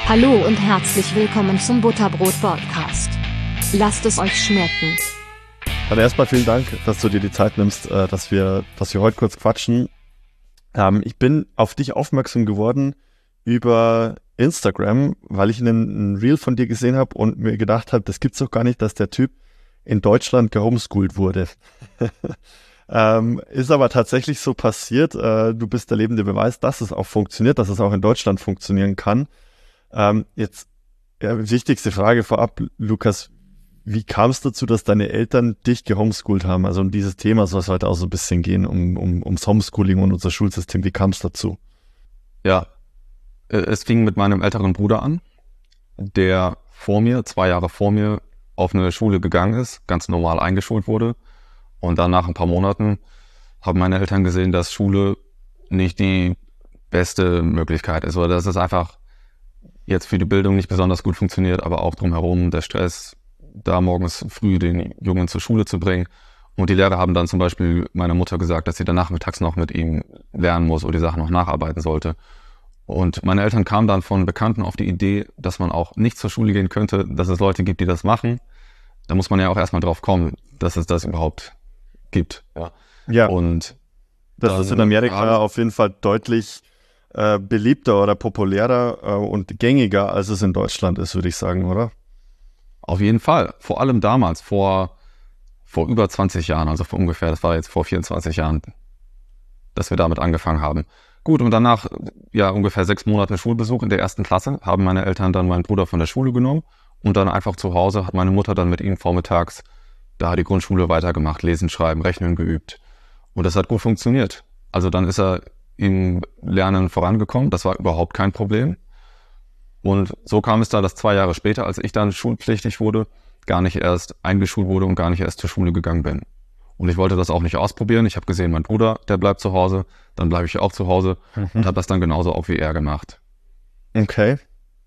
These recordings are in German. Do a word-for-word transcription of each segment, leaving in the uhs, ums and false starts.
Hallo und herzlich willkommen zum Butterbrot-Podcast. Lasst es euch schmecken. Dann erstmal vielen Dank, dass du dir die Zeit nimmst, äh, dass wir, dass wir heute kurz quatschen. Ähm, ich bin auf dich aufmerksam geworden über Instagram, weil ich einen, einen Reel von dir gesehen habe und mir gedacht habe, das gibt's doch gar nicht, dass der Typ in Deutschland gehomeschoolt wurde. ähm, ist aber tatsächlich so passiert. Äh, du bist der lebende Beweis, dass es auch funktioniert, dass es auch in Deutschland funktionieren kann. Ähm, jetzt, ja, wichtigste Frage vorab, Lukas, wie kam es dazu, dass deine Eltern dich gehomeschoolt haben? Also um dieses Thema soll es heute auch so ein bisschen gehen, um, um ums Homeschooling und unser Schulsystem. Wie kam es dazu? Ja, es fing mit meinem älteren Bruder an, der vor mir, zwei Jahre vor mir, auf eine Schule gegangen ist, ganz normal eingeschult wurde. Und dann nach ein paar Monaten haben meine Eltern gesehen, dass Schule nicht die beste Möglichkeit ist. Oder dass es einfach jetzt für die Bildung nicht besonders gut funktioniert, aber auch drumherum der Stress, da morgens früh den Jungen zur Schule zu bringen. Und die Lehrer haben dann zum Beispiel meiner Mutter gesagt, dass sie dann nachmittags noch mit ihm lernen muss oder die Sachen noch nacharbeiten sollte. Und meine Eltern kamen dann von Bekannten auf die Idee, dass man auch nicht zur Schule gehen könnte, dass es Leute gibt, die das machen. Da muss man ja auch erstmal drauf kommen, dass es das überhaupt gibt. Ja. Ja. Und das ist in Amerika auf jeden Fall deutlich äh, beliebter oder populärer äh, und gängiger, als es in Deutschland ist, würde ich sagen, oder? Auf jeden Fall. Vor allem damals, vor, vor über zwanzig Jahren, also vor ungefähr, das war jetzt vor vierundzwanzig Jahren, dass wir damit angefangen haben. Gut, und danach, ja, ungefähr sechs Monate Schulbesuch in der ersten Klasse, haben meine Eltern dann meinen Bruder von der Schule genommen und dann einfach zu Hause hat meine Mutter dann mit ihm vormittags da die Grundschule weitergemacht, lesen, schreiben, rechnen geübt. Und das hat gut funktioniert. Also dann ist er im Lernen vorangekommen, das war überhaupt kein Problem. Und so kam es da, dass zwei Jahre später, als ich dann schulpflichtig wurde, gar nicht erst eingeschult wurde und gar nicht erst zur Schule gegangen bin. Und ich wollte das auch nicht ausprobieren. Ich habe gesehen, mein Bruder, der bleibt zu Hause, dann bleibe ich auch zu Hause mhm. und habe das dann genauso auch wie er gemacht. Okay.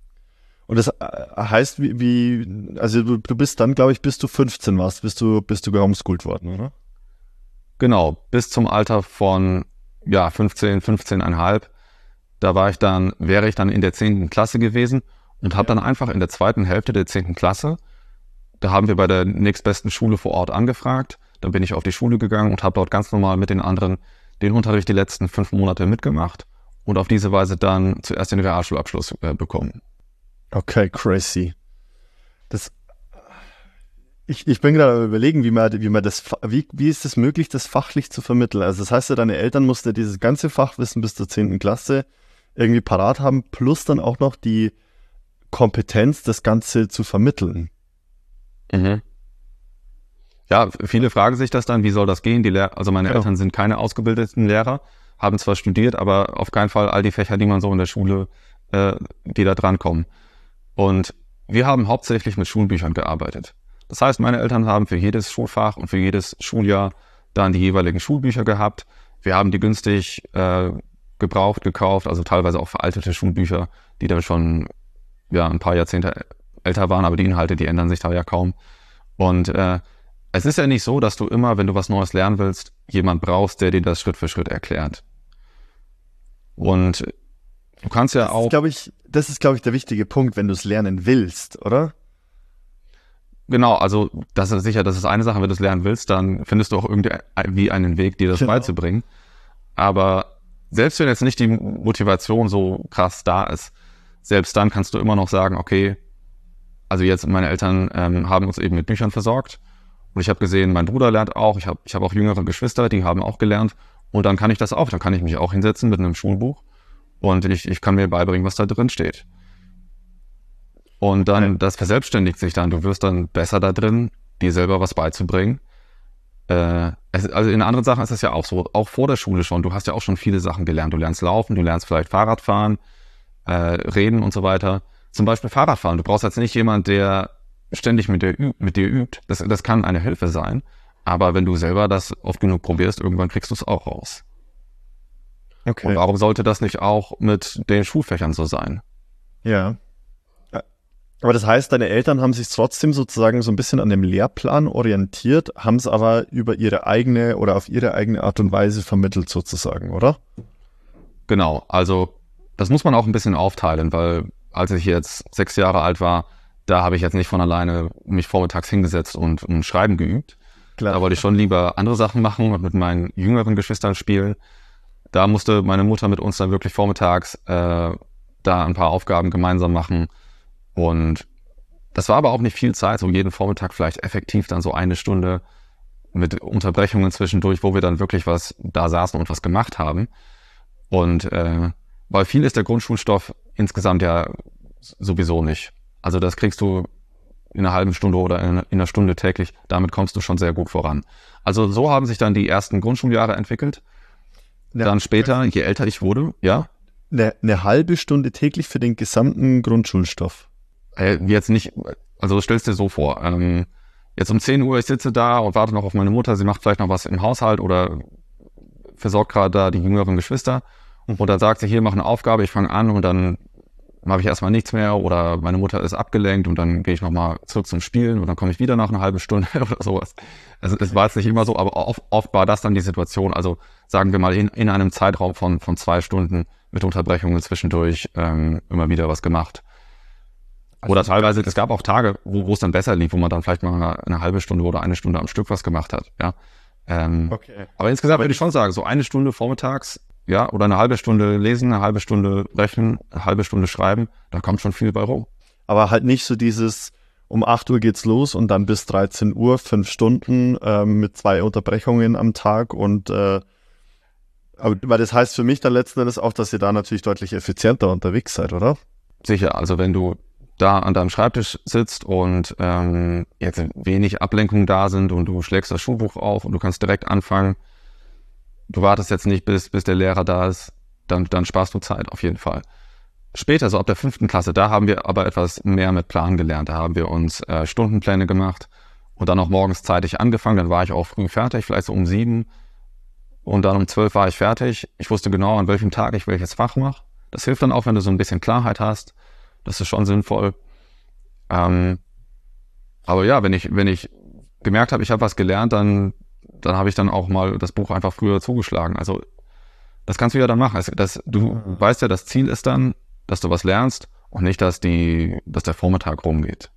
Und das heißt, wie, wie also du, du bist dann, glaube ich, bis du fünfzehn warst, bist du, bist du gehomeschoolt worden, oder? Genau, bis zum Alter von ja fünfzehn, fünfzehn Komma fünf. Da war ich dann, wäre ich dann in der zehnten Klasse gewesen und habe ja. dann einfach in der zweiten Hälfte der zehnten Klasse, da haben wir bei der nächstbesten Schule vor Ort angefragt. Dann bin ich auf die Schule gegangen und habe dort ganz normal mit den anderen den Unterricht die letzten fünf Monate mitgemacht und auf diese Weise dann zuerst den Realschulabschluss äh, bekommen. Okay, crazy. Das, ich, ich bin gerade überlegen, wie man, wie man das, wie, wie ist es möglich, das fachlich zu vermitteln? Also das heißt ja, deine Eltern mussten ja dieses ganze Fachwissen bis zur zehnten Klasse irgendwie parat haben, plus dann auch noch die Kompetenz, das Ganze zu vermitteln. Mhm. Ja, viele fragen sich das dann, wie soll das gehen? Die Lehr- also meine ja. Eltern sind keine ausgebildeten Lehrer, haben zwar studiert, aber auf keinen Fall all die Fächer, die man so in der Schule, äh, die da drankommen. Und wir haben hauptsächlich mit Schulbüchern gearbeitet. Das heißt, meine Eltern haben für jedes Schulfach und für jedes Schuljahr dann die jeweiligen Schulbücher gehabt. Wir haben die günstig äh, gebraucht, gekauft, also teilweise auch veraltete Schulbücher, die dann schon ja ein paar Jahrzehnte älter waren, aber die Inhalte, die ändern sich da ja kaum. Und äh, es ist ja nicht so, dass du immer, wenn du was Neues lernen willst, jemand brauchst, der dir das Schritt für Schritt erklärt. Und du kannst ja das auch... Ist, glaub ich, das ist, glaube ich, der wichtige Punkt, wenn du es lernen willst, oder? Genau, also das ist sicher, das ist eine Sache, wenn du es lernen willst, dann findest du auch irgendwie einen Weg, dir das genau. beizubringen. Aber selbst wenn jetzt nicht die Motivation so krass da ist, selbst dann kannst du immer noch sagen, okay, also jetzt meine Eltern ähm, haben uns eben mit Büchern versorgt und ich habe gesehen, mein Bruder lernt auch, ich habe ich hab auch jüngere Geschwister, die haben auch gelernt und dann kann ich das auch, dann kann ich mich auch hinsetzen mit einem Schulbuch und ich, ich kann mir beibringen, was da drin steht. Und dann, das verselbstständigt sich dann, du wirst dann besser da drin, dir selber was beizubringen. Äh, es, also in anderen Sachen ist es ja auch so, auch vor der Schule schon, du hast ja auch schon viele Sachen gelernt, du lernst laufen, du lernst vielleicht Fahrradfahren, äh, reden und so weiter. Zum Beispiel Fahrradfahren, du brauchst jetzt nicht jemand, der ständig mit dir, üb, mit dir übt, das, das kann eine Hilfe sein, aber wenn du selber das oft genug probierst, irgendwann kriegst du es auch raus. Okay. Und warum sollte das nicht auch mit den Schulfächern so sein? Ja. Aber das heißt, deine Eltern haben sich trotzdem sozusagen so ein bisschen an dem Lehrplan orientiert, haben es aber über ihre eigene oder auf ihre eigene Art und Weise vermittelt sozusagen, oder? Genau, also das muss man auch ein bisschen aufteilen, weil als ich jetzt sechs Jahre alt war, da habe ich jetzt nicht von alleine mich vormittags hingesetzt und, und Schreiben geübt. Klar. Da wollte ich schon lieber andere Sachen machen und mit meinen jüngeren Geschwistern spielen. Da musste meine Mutter mit uns dann wirklich vormittags äh, da ein paar Aufgaben gemeinsam machen. Und das war aber auch nicht viel Zeit, so jeden Vormittag vielleicht effektiv dann so eine Stunde mit Unterbrechungen zwischendurch, wo wir dann wirklich was da saßen und was gemacht haben. Und äh, weil viel ist der Grundschulstoff insgesamt ja sowieso nicht. Also das kriegst du in einer halben Stunde oder in einer Stunde täglich. Damit kommst du schon sehr gut voran. Also so haben sich dann die ersten Grundschuljahre entwickelt. Ja. Dann später, je älter ich wurde, ja. Eine, eine halbe Stunde täglich für den gesamten Grundschulstoff? Äh, jetzt nicht, also stellst dir so vor, ähm, jetzt um zehn Uhr, ich sitze da und warte noch auf meine Mutter, sie macht vielleicht noch was im Haushalt oder versorgt gerade da die jüngeren Geschwister. Mhm. Und dann sagt sie, hier, mach eine Aufgabe, ich fange an und dann mache ich erstmal nichts mehr oder meine Mutter ist abgelenkt und dann gehe ich nochmal zurück zum Spielen und dann komme ich wieder nach einer halben Stunde oder sowas. Also es war jetzt nicht immer so, aber oft, oft war das dann die Situation, also sagen wir mal in, in einem Zeitraum von, von zwei Stunden mit Unterbrechungen zwischendurch ähm, immer wieder was gemacht. Also oder teilweise, es gab auch Tage, wo, wo es dann besser lief, wo man dann vielleicht mal eine halbe Stunde oder eine Stunde am Stück was gemacht hat. Ja. Ähm, okay. Aber insgesamt würde ich schon sagen, so eine Stunde vormittags, ja, oder eine halbe Stunde lesen, eine halbe Stunde rechnen, eine halbe Stunde schreiben, da kommt schon viel bei rum. Aber halt nicht so dieses, um acht Uhr geht's los und dann bis dreizehn Uhr, fünf Stunden ähm, mit zwei Unterbrechungen am Tag und äh, aber, weil das heißt für mich dann letzten Endes auch, dass ihr da natürlich deutlich effizienter unterwegs seid, oder? Sicher, also wenn du da an deinem Schreibtisch sitzt und ähm, jetzt wenig Ablenkungen da sind und du schlägst das Schulbuch auf und du kannst direkt anfangen, du wartest jetzt nicht, bis, bis der Lehrer da ist, dann, dann sparst du Zeit auf jeden Fall. Später, so ab der fünften Klasse, da haben wir aber etwas mehr mit Plan gelernt. Da haben wir uns äh, Stundenpläne gemacht und dann auch morgens zeitig angefangen. Dann war ich auch früh fertig, vielleicht so um sieben und dann um zwölf war ich fertig. Ich wusste genau, an welchem Tag ich welches Fach mache. Das hilft dann auch, wenn du so ein bisschen Klarheit hast. Das ist schon sinnvoll. Ähm, aber ja, wenn ich, wenn ich gemerkt habe, ich habe was gelernt, dann dann habe ich dann auch mal das Buch einfach früher zugeschlagen. Also das kannst du ja dann machen. Also, das, du mhm. weißt ja, das Ziel ist dann, dass du was lernst und nicht, dass die, dass der Vormittag rumgeht.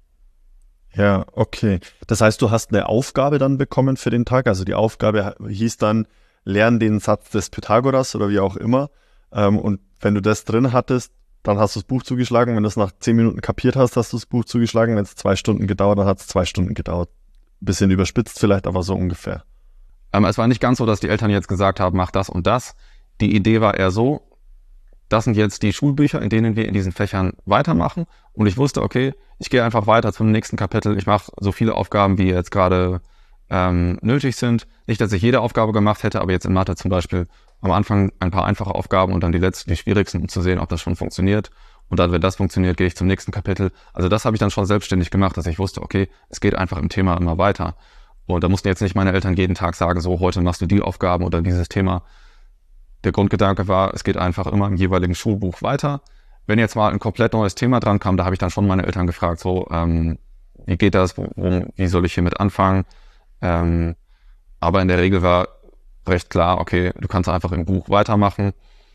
Ja, okay. Das heißt, du hast eine Aufgabe dann bekommen für den Tag. Also die Aufgabe hieß dann, lern den Satz des Pythagoras oder wie auch immer. Ähm, und wenn du das drin hattest, dann hast du das Buch zugeschlagen. Wenn du es nach zehn Minuten kapiert hast, hast du das Buch zugeschlagen. Wenn es zwei Stunden gedauert, dann hat es zwei Stunden gedauert. Bisschen überspitzt vielleicht, aber so ungefähr. Ähm, es war nicht ganz so, dass die Eltern jetzt gesagt haben, mach das und das. Die Idee war eher so, das sind jetzt die Schulbücher, in denen wir in diesen Fächern weitermachen. Und ich wusste, okay, ich gehe einfach weiter zum nächsten Kapitel. Ich mache so viele Aufgaben, wie jetzt gerade ähm, nötig sind. Nicht, dass ich jede Aufgabe gemacht hätte, aber jetzt in Mathe zum Beispiel am Anfang ein paar einfache Aufgaben und dann die letzten, die schwierigsten, um zu sehen, ob das schon funktioniert. Und dann, wenn das funktioniert, gehe ich zum nächsten Kapitel. Also das habe ich dann schon selbstständig gemacht, dass ich wusste, okay, es geht einfach im Thema immer weiter. Und da mussten jetzt nicht meine Eltern jeden Tag sagen, so, heute machst du die Aufgaben oder dieses Thema. Der Grundgedanke war, es geht einfach immer im jeweiligen Schulbuch weiter. Wenn jetzt mal ein komplett neues Thema dran kam, da habe ich dann schon meine Eltern gefragt, so, ähm, wie geht das, wo, wie soll ich hiermit anfangen? Ähm, aber in der Regel war recht klar, okay, du kannst einfach im Buch weitermachen.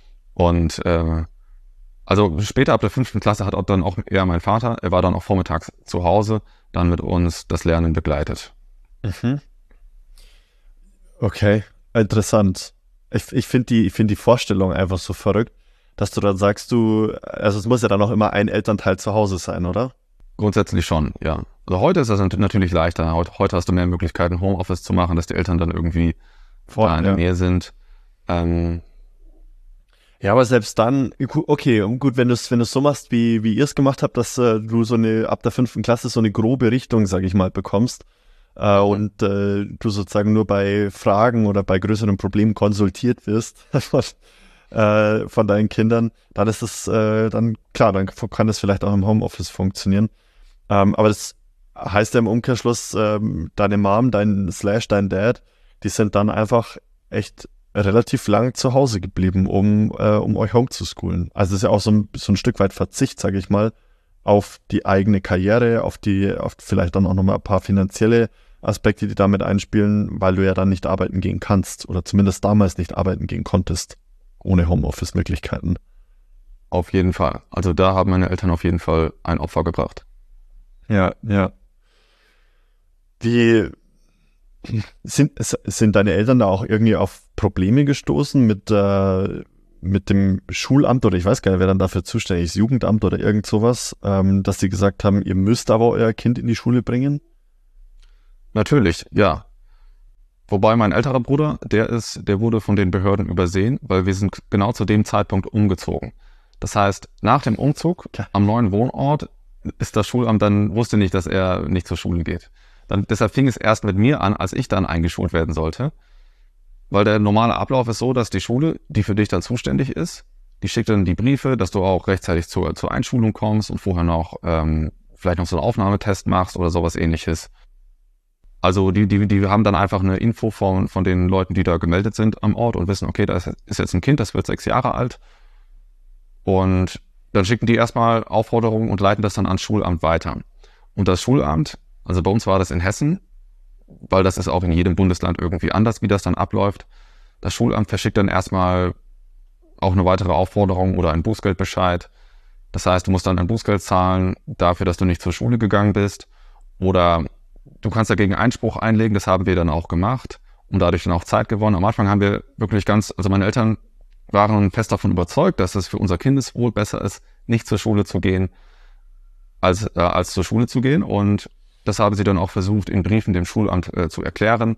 Und äh, also später ab der fünften Klasse hat auch dann auch eher mein Vater, er war dann auch vormittags zu Hause, dann mit uns das Lernen begleitet. Mhm. Okay, interessant. Ich, ich finde die, ich find die Vorstellung einfach so verrückt, dass du dann sagst, du, also es muss ja dann auch immer ein Elternteil zu Hause sein, oder? Grundsätzlich schon, ja. Also heute ist das natürlich leichter. Heute, heute hast du mehr Möglichkeiten, Homeoffice zu machen, dass die Eltern dann irgendwie vor da in der ja. Nähe sind. Ähm, ja, aber selbst dann, okay, gut, wenn du es wenn du so machst, wie, wie ihr es gemacht habt, dass äh, du so eine, ab der fünften Klasse so eine grobe Richtung, sag ich mal, bekommst, Uh, und äh, du sozusagen nur bei Fragen oder bei größeren Problemen konsultiert wirst von, äh, von deinen Kindern, dann ist es äh, dann klar, dann kann das vielleicht auch im Homeoffice funktionieren. Ähm, aber das heißt ja im Umkehrschluss, ähm, deine Mom, dein Slash, dein Dad, die sind dann einfach echt relativ lang zu Hause geblieben, um äh, um euch homezuschoolen. Also das ist ja auch so ein, so ein Stück weit Verzicht, sage ich mal, auf die eigene Karriere, auf die, auf vielleicht dann auch nochmal ein paar finanzielle Aspekte, die damit einspielen, weil du ja dann nicht arbeiten gehen kannst oder zumindest damals nicht arbeiten gehen konntest, ohne Homeoffice-Möglichkeiten. Auf jeden Fall. Also da haben meine Eltern auf jeden Fall ein Opfer gebracht. Ja, ja. Wie sind, sind deine Eltern da auch irgendwie auf Probleme gestoßen mit, äh, mit dem Schulamt oder ich weiß gar nicht, wer dann dafür zuständig ist, Jugendamt oder irgend sowas, ähm, dass sie gesagt haben, ihr müsst aber euer Kind in die Schule bringen? Natürlich, ja. Wobei mein älterer Bruder, der ist, der wurde von den Behörden übersehen, weil wir sind genau zu dem Zeitpunkt umgezogen. Das heißt, nach dem Umzug am neuen Wohnort ist das Schulamt dann, wusste nicht, dass er nicht zur Schule geht. Dann, deshalb fing es erst mit mir an, als ich dann eingeschult werden sollte. Weil der normale Ablauf ist so, dass die Schule, die für dich dann zuständig ist, die schickt dann die Briefe, dass du auch rechtzeitig zur, zur Einschulung kommst und vorher noch ähm, vielleicht noch so einen Aufnahmetest machst oder sowas ähnliches. Also die, die, die haben dann einfach eine Info von, von den Leuten, die da gemeldet sind am Ort und wissen, okay, da ist, ist jetzt ein Kind, das wird sechs Jahre alt. Und dann schicken die erstmal Aufforderungen und leiten das dann ans Schulamt weiter. Und das Schulamt, also bei uns war das in Hessen, weil das ist auch in jedem Bundesland irgendwie anders, wie das dann abläuft. Das Schulamt verschickt dann erstmal auch eine weitere Aufforderung oder einen Bußgeldbescheid. Das heißt, du musst dann ein Bußgeld zahlen dafür, dass du nicht zur Schule gegangen bist. Oder du kannst dagegen Einspruch einlegen, das haben wir dann auch gemacht und dadurch dann auch Zeit gewonnen. Am Anfang haben wir wirklich ganz, also meine Eltern waren fest davon überzeugt, dass es für unser Kindeswohl besser ist, nicht zur Schule zu gehen, als, äh, als zur Schule zu gehen. Und das haben sie dann auch versucht, in Briefen dem Schulamt äh, zu erklären.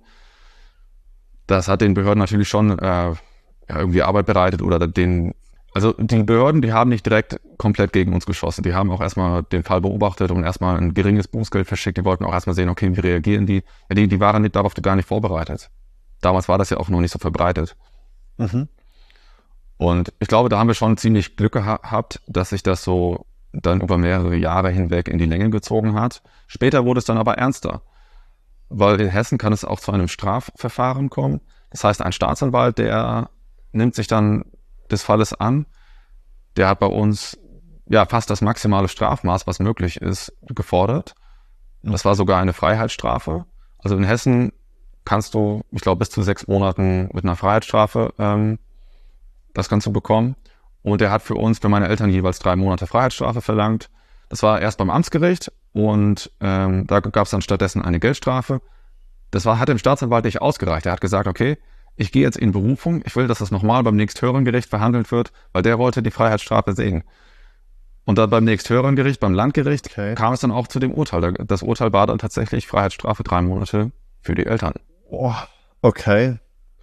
Das hat den Behörden natürlich schon äh, ja, irgendwie Arbeit bereitet oder den, also die Behörden, die haben nicht direkt komplett gegen uns geschossen. Die haben auch erstmal den Fall beobachtet und erstmal ein geringes Bußgeld verschickt. Die wollten auch erstmal sehen, okay, wie reagieren die? Ja, die, die waren nicht, darauf gar nicht vorbereitet. Damals war das ja auch noch nicht so verbreitet. Mhm. Und ich glaube, da haben wir schon ziemlich Glück gehabt, dass sich das so dann über mehrere Jahre hinweg in die Länge gezogen hat. Später wurde es dann aber ernster, weil in Hessen kann es auch zu einem Strafverfahren kommen. Das heißt, ein Staatsanwalt, der nimmt sich dann des Falles an, der hat bei uns ja fast das maximale Strafmaß, was möglich ist, gefordert. Das war sogar eine Freiheitsstrafe. Also in Hessen kannst du, ich glaube, bis zu sechs Monaten mit einer Freiheitsstrafe ähm, das kannst du bekommen. Und er hat für uns, für meine Eltern jeweils drei Monate Freiheitsstrafe verlangt. Das war erst beim Amtsgericht und ähm, da gab es dann stattdessen eine Geldstrafe. Das war, hat dem Staatsanwalt nicht ausgereicht. Er hat gesagt, okay, ich gehe jetzt in Berufung. Ich will, dass das nochmal beim nächsthöheren Gericht verhandelt wird, weil der wollte die Freiheitsstrafe sehen. Und dann beim nächsthöheren Gericht, beim Landgericht, okay, kam es dann auch zu dem Urteil. Das Urteil war dann tatsächlich Freiheitsstrafe drei Monate für die Eltern. Boah, okay.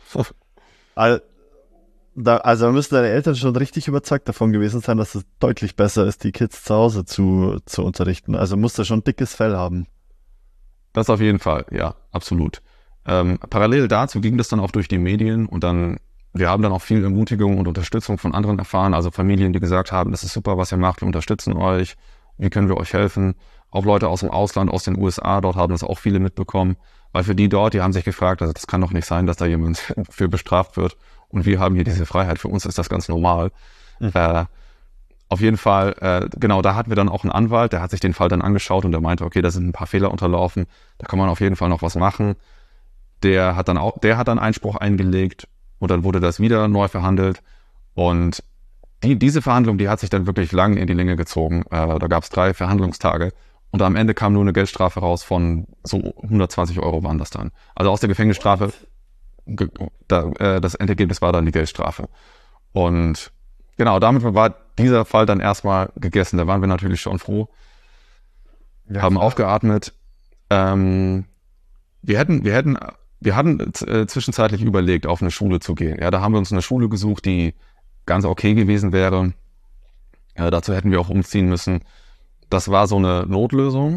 All, da, also da müssen deine Eltern schon richtig überzeugt davon gewesen sein, dass es deutlich besser ist, die Kids zu Hause zu, zu unterrichten. Also musst du schon ein dickes Fell haben. Das auf jeden Fall, ja, absolut. Ähm, parallel dazu ging das dann auch durch die Medien und dann, wir haben dann auch viel Ermutigung und Unterstützung von anderen erfahren, also Familien, die gesagt haben, das ist super, was ihr macht, wir unterstützen euch, wie können wir euch helfen? Auch Leute aus dem Ausland, aus den U S A, dort haben das auch viele mitbekommen, weil für die dort, die haben sich gefragt, also das kann doch nicht sein, dass da jemand für bestraft wird und wir haben hier diese Freiheit, für uns ist das ganz normal. Mhm. Äh, auf jeden Fall, äh, genau, da hatten wir dann auch einen Anwalt, der hat sich den Fall dann angeschaut und der meinte, okay, da sind ein paar Fehler unterlaufen, da kann man auf jeden Fall noch was machen. Der hat dann auch, der hat dann Einspruch eingelegt und dann wurde das wieder neu verhandelt und die, diese Verhandlung, die hat sich dann wirklich lang in die Länge gezogen. Äh, da gab es drei Verhandlungstage und am Ende kam nur eine Geldstrafe raus von so hundertzwanzig Euro waren das dann. Also aus der Gefängnisstrafe, ge, da, äh, das Endergebnis war dann die Geldstrafe. Und genau, damit war dieser Fall dann erstmal gegessen. Da waren wir natürlich schon froh. Wir ja, haben klar. aufgeatmet. Ähm, wir hätten, wir hätten Wir hatten äh, zwischenzeitlich überlegt, auf eine Schule zu gehen. Ja, da haben wir uns eine Schule gesucht, die ganz okay gewesen wäre. Ja, dazu hätten wir auch umziehen müssen. Das war so eine Notlösung.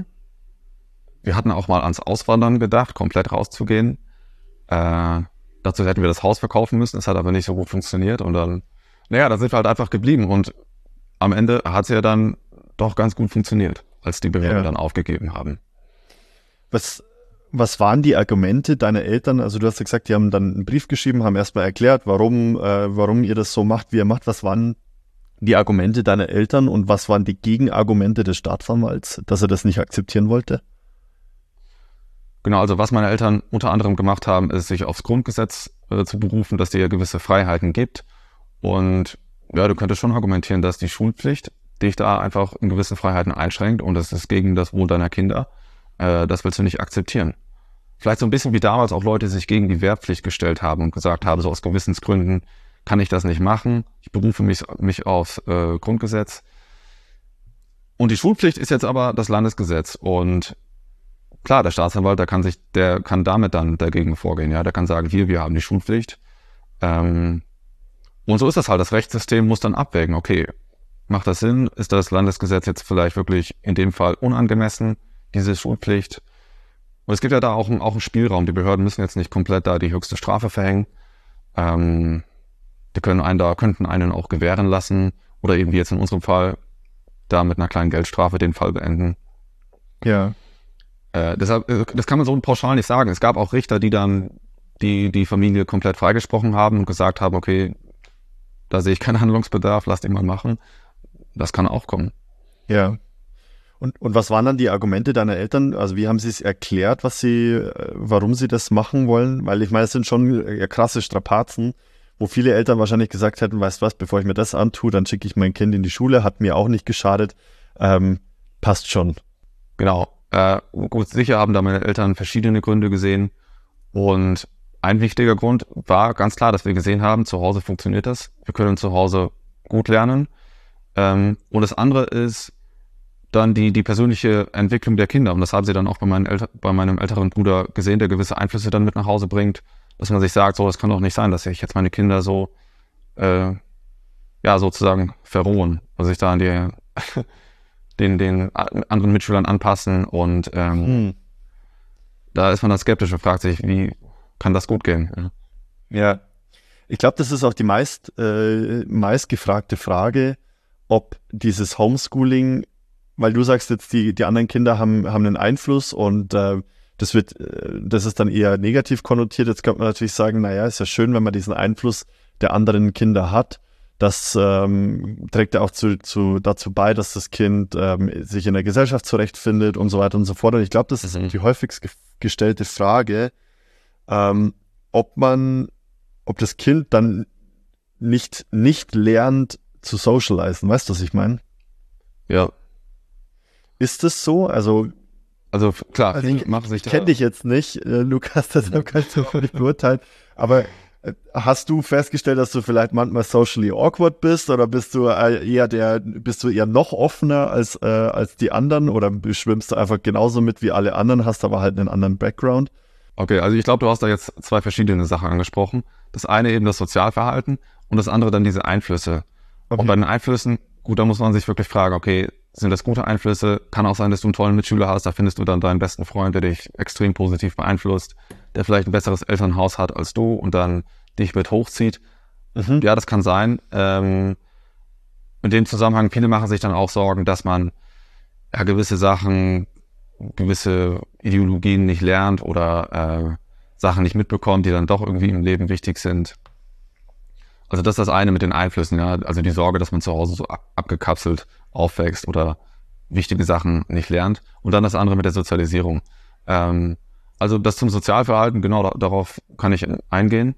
Wir hatten auch mal ans Auswandern gedacht, komplett rauszugehen. Äh, dazu hätten wir das Haus verkaufen müssen. Es hat aber nicht so gut funktioniert. Und dann, naja, da sind wir halt einfach geblieben. Und am Ende hat es ja dann doch ganz gut funktioniert, als die Behörden ja. dann aufgegeben haben. Was... Was waren die Argumente deiner Eltern? Also du hast ja gesagt, die haben dann einen Brief geschrieben, haben erstmal erklärt, warum, äh, warum ihr das so macht, wie ihr macht. Was waren die Argumente deiner Eltern und was waren die Gegenargumente des Staatsanwalts, dass er das nicht akzeptieren wollte? Genau, also was meine Eltern unter anderem gemacht haben, ist, sich aufs Grundgesetz äh, zu berufen, dass dir gewisse Freiheiten gibt. Und Ja, du könntest schon argumentieren, dass die Schulpflicht dich da einfach in gewissen Freiheiten einschränkt und das ist gegen das Wohl deiner Kinder. Äh, das willst du nicht akzeptieren. Vielleicht so ein bisschen wie damals auch Leute sich gegen die Wehrpflicht gestellt haben und gesagt haben, so aus Gewissensgründen kann ich das nicht machen. Ich berufe mich, mich aufs äh, Grundgesetz. Und die Schulpflicht ist jetzt aber das Landesgesetz und klar, der Staatsanwalt, der kann sich, der kann damit dann dagegen vorgehen, ja, der kann sagen, hier, wir haben die Schulpflicht. Ähm, und so ist das halt, das Rechtssystem muss dann abwägen, okay, macht das Sinn? Ist das Landesgesetz jetzt vielleicht wirklich in dem Fall unangemessen, diese Schulpflicht? Und es gibt ja da auch, auch einen Spielraum, die Behörden müssen jetzt nicht komplett da die höchste Strafe verhängen. Ähm, die können einen da, könnten einen auch gewähren lassen oder eben wie jetzt in unserem Fall da mit einer kleinen Geldstrafe den Fall beenden. Ja. Äh, deshalb, das kann man so pauschal nicht sagen. Es gab auch Richter, die dann die, die Familie komplett freigesprochen haben und gesagt haben, okay, da sehe ich keinen Handlungsbedarf, lasst ihn mal machen. Das kann auch kommen. Ja. Und, und was waren dann die Argumente deiner Eltern? Also wie haben sie es erklärt, was sie, warum sie das machen wollen? Weil ich meine, es sind schon ja, krasse Strapazen, wo viele Eltern wahrscheinlich gesagt hätten, weißt was, bevor ich mir das antue, dann schicke ich mein Kind in die Schule, hat mir auch nicht geschadet, ähm, passt schon. Genau. Äh, gut, sicher haben da meine Eltern verschiedene Gründe gesehen und ein wichtiger Grund war ganz klar, dass wir gesehen haben, zu Hause funktioniert das, wir können zu Hause gut lernen ähm, und das andere ist dann die die persönliche Entwicklung der Kinder und das haben sie dann auch bei, meinen Elter- bei meinem älteren Bruder gesehen, der gewisse Einflüsse dann mit nach Hause bringt, dass man sich sagt, so, das kann doch nicht sein, dass ich jetzt meine Kinder so, äh, ja, sozusagen verrohen, also sich da an die, den, den anderen Mitschülern anpassen und ähm, hm. da ist man dann skeptisch und fragt sich, wie kann das gut gehen? Ja, ja. Ich glaube, das ist auch die meist, äh, meist gefragte Frage, ob dieses Homeschooling, weil du sagst jetzt, die, die anderen Kinder haben, haben einen Einfluss und äh, Das wird, das ist dann eher negativ konnotiert. Jetzt könnte man natürlich sagen, naja, ist ja schön, wenn man diesen Einfluss der anderen Kinder hat. Das ähm, trägt ja auch zu, zu, dazu bei, dass das Kind ähm, sich in der Gesellschaft zurechtfindet und so weiter und so fort. Und ich glaube, das ist mhm. die häufigst ge- gestellte Frage, ähm, ob man, ob das Kind dann nicht, nicht lernt zu socialisen. Weißt du, was ich meine? Ja. Ist das so? Also, Also klar, also ich, ich kenne dich jetzt nicht, äh, Lukas, deshalb kannst du nicht beurteilen, aber äh, hast du festgestellt, dass du vielleicht manchmal socially awkward bist oder bist du äh, eher der, bist du eher noch offener als, äh, als die anderen oder schwimmst du einfach genauso mit wie alle anderen, hast aber halt einen anderen Background? Okay, also ich glaube, du hast da jetzt zwei verschiedene Sachen angesprochen. Das eine eben das Sozialverhalten und das andere dann diese Einflüsse. Okay. Und bei den Einflüssen, gut, da muss man sich wirklich fragen, okay, sind das gute Einflüsse? Kann auch sein, dass du einen tollen Mitschüler hast, da findest du dann deinen besten Freund, der dich extrem positiv beeinflusst, der vielleicht ein besseres Elternhaus hat als du und dann dich mit hochzieht. Mhm. Ja, das kann sein. Ähm, in dem Zusammenhang, viele machen sich dann auch Sorgen, dass man ja gewisse Sachen, gewisse Ideologien nicht lernt oder äh, Sachen nicht mitbekommt, die dann doch irgendwie im Leben wichtig sind. Also das ist das eine mit den Einflüssen, ja, also die Sorge, dass man zu Hause so ab- abgekapselt aufwächst oder wichtige Sachen nicht lernt. Und dann das andere mit der Sozialisierung. Ähm, also das zum Sozialverhalten, genau da, darauf kann ich eingehen.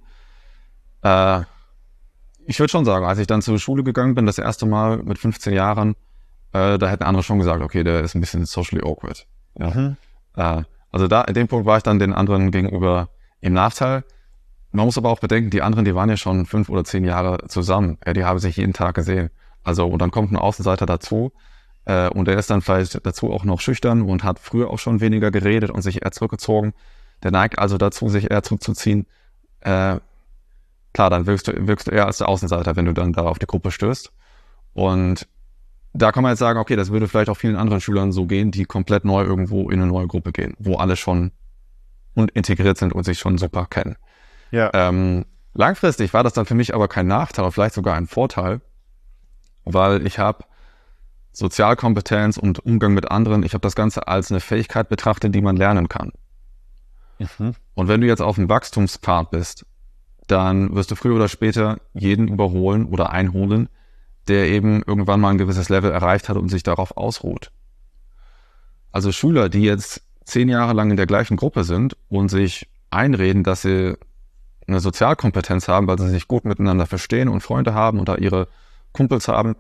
Äh, ich würde schon sagen, als ich dann zur Schule gegangen bin, das erste Mal mit fünfzehn Jahren, äh, da hätten andere schon gesagt, okay, der ist ein bisschen socially awkward. Ja. Mhm. Äh, also da, in dem Punkt war ich dann den anderen gegenüber im Nachteil. Man muss aber auch bedenken, die anderen, die waren ja schon fünf oder zehn Jahre zusammen. Ja, die haben sich jeden Tag gesehen. Also, und dann kommt ein Außenseiter dazu, äh, und der ist dann vielleicht dazu auch noch schüchtern und hat früher auch schon weniger geredet und sich eher zurückgezogen. Der neigt also dazu, sich eher zurückzuziehen. Äh, klar, dann wirkst du, wirkst du eher als der Außenseiter, wenn du dann da auf die Gruppe stößt. Und da kann man jetzt sagen, okay, das würde vielleicht auch vielen anderen Schülern so gehen, die komplett neu irgendwo in eine neue Gruppe gehen, wo alle schon und integriert sind und sich schon super kennen. Ja. Ähm, langfristig war das dann für mich aber kein Nachteil, vielleicht sogar ein Vorteil, weil ich habe Sozialkompetenz und Umgang mit anderen, ich habe das Ganze als eine Fähigkeit betrachtet, die man lernen kann. Mhm. Und wenn du jetzt auf dem Wachstumspfad bist, dann wirst du früher oder später jeden überholen oder einholen, der eben irgendwann mal ein gewisses Level erreicht hat und sich darauf ausruht. Also Schüler, die jetzt zehn Jahre lang in der gleichen Gruppe sind und sich einreden, dass sie eine Sozialkompetenz haben, weil sie sich gut miteinander verstehen und Freunde haben und da ihre Kumpels haben,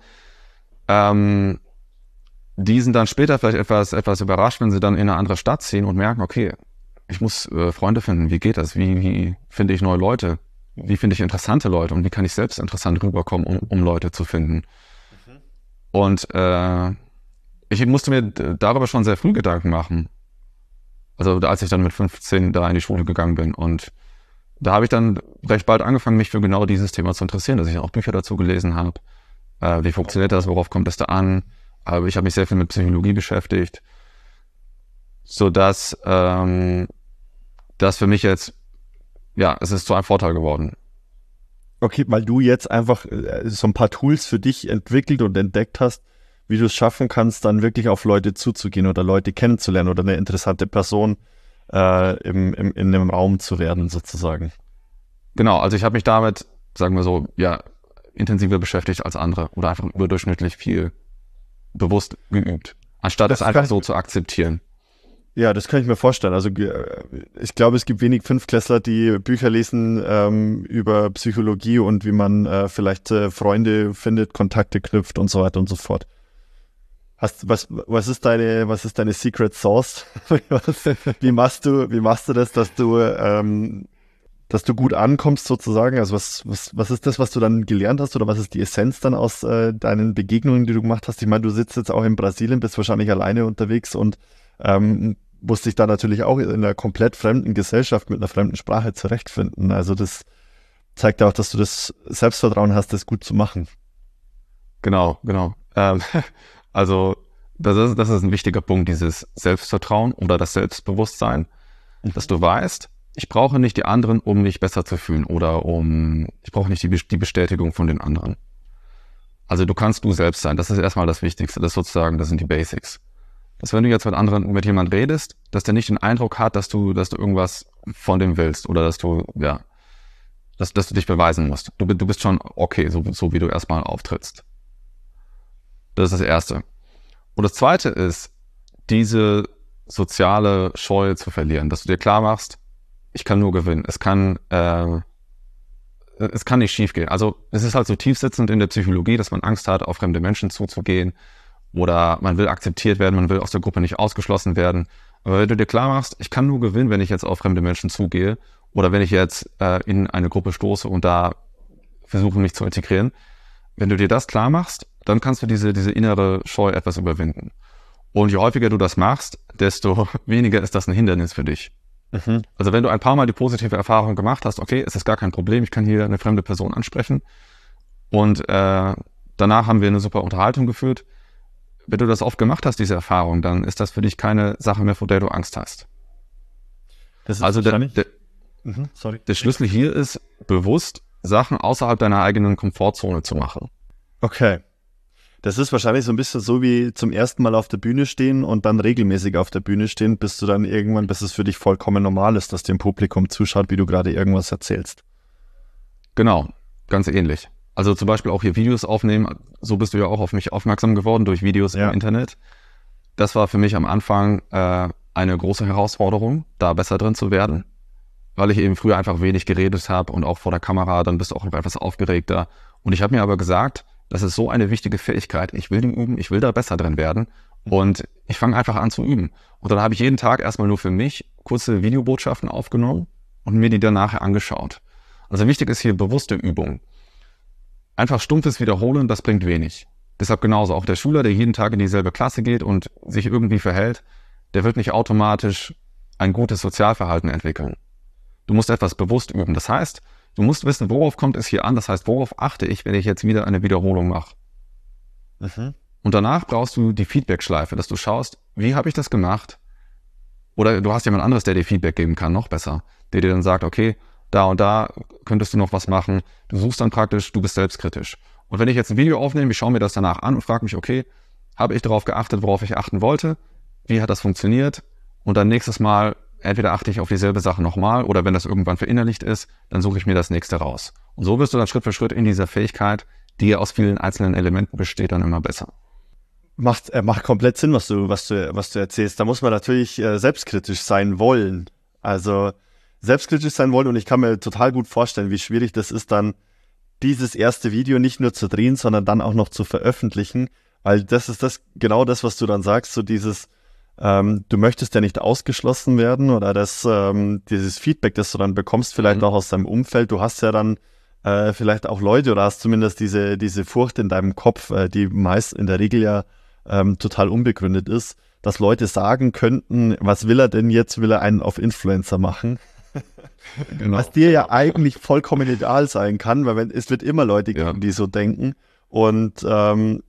ähm, die sind dann später vielleicht etwas, etwas überrascht, wenn sie dann in eine andere Stadt ziehen und merken, okay, ich muss äh, Freunde finden, wie geht das? Wie, wie finde ich neue Leute? Wie finde ich interessante Leute? Und wie kann ich selbst interessant rüberkommen, um, um Leute zu finden? Mhm. Und äh, ich musste mir darüber schon sehr früh Gedanken machen. Also als ich dann mit fünfzehn da in die Schule gegangen bin. Und da habe ich dann recht bald angefangen, mich für genau dieses Thema zu interessieren, dass ich auch Bücher dazu gelesen habe. Äh, wie funktioniert das? Worauf kommt es da an? Aber ich habe mich sehr viel mit Psychologie beschäftigt, sodass ähm, das für mich jetzt, ja, es ist zu einem Vorteil geworden. Okay, weil du jetzt einfach äh, so ein paar Tools für dich entwickelt und entdeckt hast, wie du es schaffen kannst, dann wirklich auf Leute zuzugehen oder Leute kennenzulernen oder eine interessante Person äh, im, im, in einem Raum zu werden, sozusagen. Genau, also ich habe mich damit, sagen wir so, ja, intensiver beschäftigt als andere oder einfach überdurchschnittlich viel bewusst geübt, anstatt das es einfach so zu akzeptieren. Ja, das kann ich mir vorstellen. Also ich glaube, es gibt wenig Fünftklässler, die Bücher lesen ähm, über Psychologie und wie man äh, vielleicht äh, Freunde findet, Kontakte knüpft und so weiter und so fort. Hast, was, was ist deine, was ist deine Secret Sauce? wie machst du, wie machst du das, dass du, ähm, dass du gut ankommst sozusagen? Also was, was, was ist das, was du dann gelernt hast oder was ist die Essenz dann aus äh, deinen Begegnungen, die du gemacht hast? Ich meine, du sitzt jetzt auch in Brasilien, bist wahrscheinlich alleine unterwegs und ähm, musst dich da natürlich auch in einer komplett fremden Gesellschaft mit einer fremden Sprache zurechtfinden. Also das zeigt auch, dass du das Selbstvertrauen hast, das gut zu machen. Genau, genau. Ähm, also das ist, das ist ein wichtiger Punkt, dieses Selbstvertrauen oder das Selbstbewusstsein, mhm. dass du weißt, ich brauche nicht die anderen, um mich besser zu fühlen oder um, ich brauche nicht die, die Bestätigung von den anderen. Also du kannst du selbst sein. Das ist erstmal das Wichtigste. Das ist sozusagen, das sind die Basics. Dass wenn du jetzt mit anderen, mit jemandem redest, dass der nicht den Eindruck hat, dass du, dass du irgendwas von dem willst oder dass du, ja, dass, dass du dich beweisen musst. Du, du bist schon okay, so, so wie du erstmal auftrittst. Das ist das Erste. Und das Zweite ist, diese soziale Scheu zu verlieren, dass du dir klar machst, ich kann nur gewinnen. Es kann, äh, es kann nicht schief gehen. Also es ist halt so tiefsitzend in der Psychologie, dass man Angst hat, auf fremde Menschen zuzugehen. Oder man will akzeptiert werden, man will aus der Gruppe nicht ausgeschlossen werden. Aber wenn du dir klar machst, ich kann nur gewinnen, wenn ich jetzt auf fremde Menschen zugehe oder wenn ich jetzt äh, in eine Gruppe stoße und da versuche, mich zu integrieren. Wenn du dir das klar machst, dann kannst du diese, diese innere Scheu etwas überwinden. Und je häufiger du das machst, desto weniger ist das ein Hindernis für dich. Mhm. Also wenn du ein paar Mal die positive Erfahrung gemacht hast, okay, es ist gar kein Problem, ich kann hier eine fremde Person ansprechen und äh, danach haben wir eine super Unterhaltung geführt. Wenn du das oft gemacht hast, diese Erfahrung, dann ist das für dich keine Sache mehr, vor der du Angst hast. Das ist also der, der, mhm, sorry. der Schlüssel hier ist, bewusst Sachen außerhalb deiner eigenen Komfortzone zu machen. Okay. Das ist wahrscheinlich so ein bisschen so wie zum ersten Mal auf der Bühne stehen und dann regelmäßig auf der Bühne stehen, bis du dann irgendwann, bis es für dich vollkommen normal ist, dass dem Publikum zuschaut, wie du gerade irgendwas erzählst. Genau, ganz ähnlich. Also zum Beispiel auch hier Videos aufnehmen, so bist du ja auch auf mich aufmerksam geworden durch Videos ja. im Internet. Das war für mich am Anfang äh, eine große Herausforderung, da besser drin zu werden, weil ich eben früher einfach wenig geredet habe und auch vor der Kamera, dann bist du auch etwas aufgeregter. Und ich habe mir aber gesagt, das ist so eine wichtige Fähigkeit, ich will die üben, ich will da besser drin werden und ich fange einfach an zu üben. Und dann habe ich jeden Tag erstmal nur für mich kurze Videobotschaften aufgenommen und mir die dann nachher angeschaut. Also wichtig ist hier bewusste Übung. Einfach stumpfes Wiederholen, das bringt wenig. Deshalb genauso auch der Schüler, der jeden Tag in dieselbe Klasse geht und sich irgendwie verhält, der wird nicht automatisch ein gutes Sozialverhalten entwickeln. Du musst etwas bewusst üben. Das heißt, du musst wissen, worauf kommt es hier an. Das heißt, worauf achte ich, wenn ich jetzt wieder eine Wiederholung mache. Mhm. Und danach brauchst du die Feedback-Schleife, dass du schaust, wie habe ich das gemacht? Oder du hast jemand anderes, der dir Feedback geben kann, noch besser. Der dir dann sagt, okay, da und da könntest du noch was machen. Du suchst dann praktisch, du bist selbstkritisch. Und wenn ich jetzt ein Video aufnehme, ich schaue mir das danach an und frage mich, okay, habe ich darauf geachtet, worauf ich achten wollte? Wie hat das funktioniert? Und dann nächstes Mal, entweder achte ich auf dieselbe Sache nochmal oder wenn das irgendwann verinnerlicht ist, dann suche ich mir das nächste raus. Und so wirst du dann Schritt für Schritt in dieser Fähigkeit, die aus vielen einzelnen Elementen besteht, dann immer besser. Macht, äh, macht komplett Sinn, was du, was du, was du erzählst. Da muss man natürlich äh, selbstkritisch sein wollen. Also selbstkritisch sein wollen und ich kann mir total gut vorstellen, wie schwierig das ist, dann dieses erste Video nicht nur zu drehen, sondern dann auch noch zu veröffentlichen, weil das ist das genau das, was du dann sagst, so dieses, ähm, du möchtest ja nicht ausgeschlossen werden oder das, ähm, dieses Feedback, das du dann bekommst, vielleicht mhm. auch aus deinem Umfeld, du hast ja dann äh, vielleicht auch Leute oder hast zumindest diese, diese Furcht in deinem Kopf, äh, die meist in der Regel ja ähm, total unbegründet ist, dass Leute sagen könnten, was will er denn jetzt, will er einen auf Influencer machen? Genau. Was dir ja eigentlich vollkommen ideal sein kann, weil wenn, es wird immer Leute geben, ja. die so denken und ähm,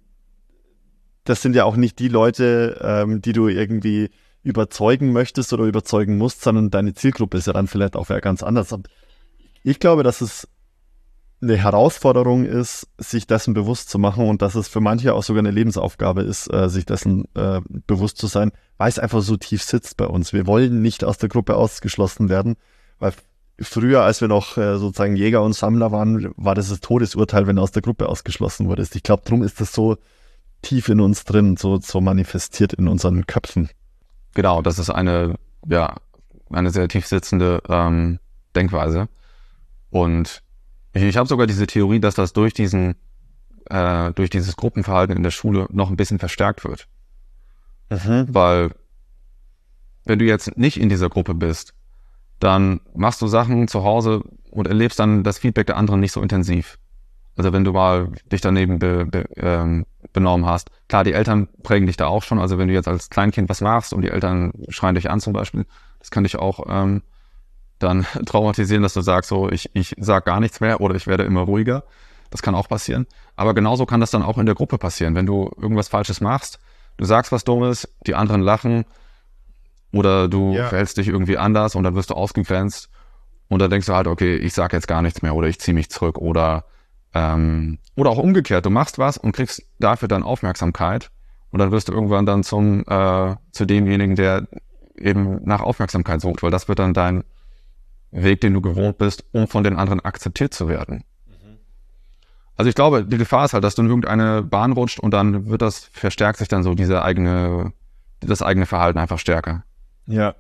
das sind ja auch nicht die Leute, ähm, die du irgendwie überzeugen möchtest oder überzeugen musst, sondern deine Zielgruppe ist ja dann vielleicht auch ganz anders. Und ich glaube, dass es eine Herausforderung ist, sich dessen bewusst zu machen und dass es für manche auch sogar eine Lebensaufgabe ist, äh, sich dessen äh, bewusst zu sein, weil es einfach so tief sitzt bei uns. Wir wollen nicht aus der Gruppe ausgeschlossen werden, weil früher, als wir noch äh, sozusagen Jäger und Sammler waren, war das das Todesurteil, wenn du aus der Gruppe ausgeschlossen wurdest. Ich glaube, darum ist das so tief in uns drin, so, so manifestiert in unseren Köpfen. Genau, das ist eine, ja, eine sehr tief sitzende ähm, Denkweise. Und ich, ich habe sogar diese Theorie, dass das durch diesen, äh, durch dieses Gruppenverhalten in der Schule noch ein bisschen verstärkt wird. Mhm. Weil, wenn du jetzt nicht in dieser Gruppe bist, dann machst du Sachen zu Hause und erlebst dann das Feedback der anderen nicht so intensiv. Also wenn du mal dich daneben be, be, ähm, benommen hast. Klar, die Eltern prägen dich da auch schon. Also wenn du jetzt als Kleinkind was machst und die Eltern schreien dich an zum Beispiel, das kann dich auch ähm, dann traumatisieren, dass du sagst, so ich, ich sag gar nichts mehr oder ich werde immer ruhiger. Das kann auch passieren. Aber genauso kann das dann auch in der Gruppe passieren. Wenn du irgendwas Falsches machst, du sagst was Dummes, die anderen lachen oder du ja. verhältst dich irgendwie anders und dann wirst du ausgegrenzt und dann denkst du halt, okay, ich sag jetzt gar nichts mehr oder ich ziehe mich zurück oder ähm, oder auch umgekehrt, du machst was und kriegst dafür dann Aufmerksamkeit und dann wirst du irgendwann dann zum äh, zu demjenigen, der eben nach Aufmerksamkeit sucht, weil das wird dann dein Weg, den du gewohnt bist, um von den anderen akzeptiert zu werden. Mhm. Also ich glaube, die Gefahr ist halt, dass du in irgendeine Bahn rutscht und dann wird das, verstärkt sich dann so diese eigene, das eigene Verhalten einfach stärker. Ja.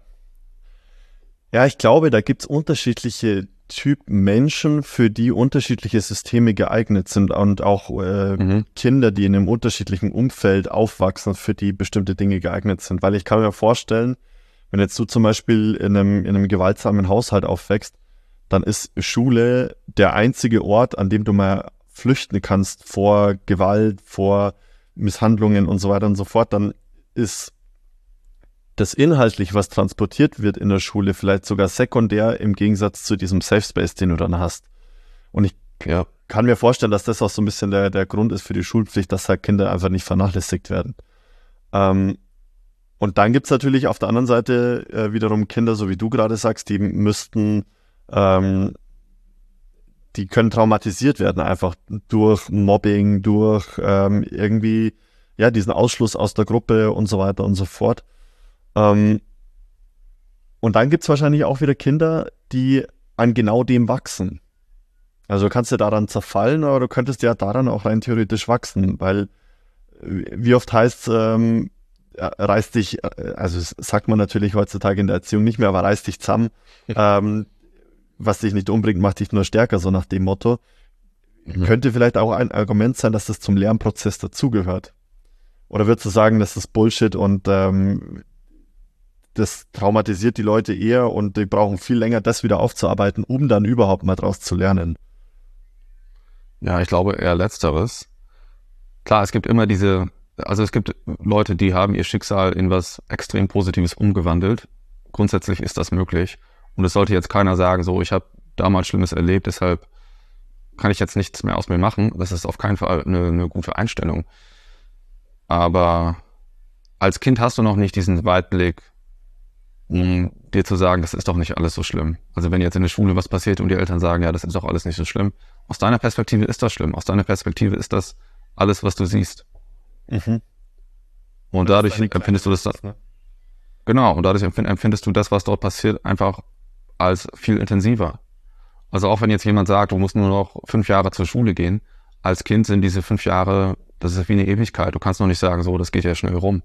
Ja, ich glaube, da gibt's unterschiedliche Typen Menschen, für die unterschiedliche Systeme geeignet sind und auch äh, mhm. Kinder, die in einem unterschiedlichen Umfeld aufwachsen, für die bestimmte Dinge geeignet sind. Weil ich kann mir vorstellen, wenn jetzt du zum Beispiel in einem, in einem gewaltsamen Haushalt aufwächst, dann ist Schule der einzige Ort, an dem du mal flüchten kannst vor Gewalt, vor Misshandlungen und so weiter und so fort. Dann ist das inhaltlich, was transportiert wird in der Schule, vielleicht sogar sekundär im Gegensatz zu diesem Safe Space, den du dann hast. Und ich ja, kann mir vorstellen, dass das auch so ein bisschen der, der Grund ist für die Schulpflicht, dass halt Kinder einfach nicht vernachlässigt werden. Ähm, und dann gibt's natürlich auf der anderen Seite äh, wiederum Kinder, so wie du gerade sagst, die müssten, ähm, die können traumatisiert werden, einfach durch Mobbing, durch ähm, irgendwie, ja, diesen Ausschluss aus der Gruppe und so weiter und so fort. Ähm, und dann gibt's wahrscheinlich auch wieder Kinder, die an genau dem wachsen. Also du kannst ja daran zerfallen, aber du könntest ja daran auch rein theoretisch wachsen, weil wie oft heißt ähm, reiß dich, also das sagt man natürlich heutzutage in der Erziehung nicht mehr, aber reiß dich zusammen, ähm, was dich nicht umbringt, macht dich nur stärker, so nach dem Motto. Mhm. Könnte vielleicht auch ein Argument sein, dass das zum Lernprozess dazugehört. Oder würdest du sagen, das ist Bullshit und ähm, das traumatisiert die Leute eher und die brauchen viel länger, das wieder aufzuarbeiten, um dann überhaupt mal draus zu lernen? Ja, ich glaube eher Letzteres. Klar, es gibt immer diese, also es gibt Leute, die haben ihr Schicksal in was extrem Positives umgewandelt. Grundsätzlich ist das möglich. Und es sollte jetzt keiner sagen, so, ich habe damals Schlimmes erlebt, deshalb kann ich jetzt nichts mehr aus mir machen. Das ist auf keinen Fall eine, eine gute Einstellung. Aber als Kind hast du noch nicht diesen Weitblick, um dir zu sagen, das ist doch nicht alles so schlimm. Also wenn jetzt in der Schule was passiert und die Eltern sagen, ja, das ist doch alles nicht so schlimm. Aus deiner Perspektive ist das schlimm. Aus deiner Perspektive ist das alles, was du siehst. Mhm. Und das dadurch empfindest du das, das ne? Genau, und dadurch empfindest du das, was dort passiert, einfach als viel intensiver. Also auch wenn jetzt jemand sagt, du musst nur noch fünf Jahre zur Schule gehen, als Kind sind diese fünf Jahre, das ist wie eine Ewigkeit. Du kannst noch nicht sagen, so, das geht ja schnell rum.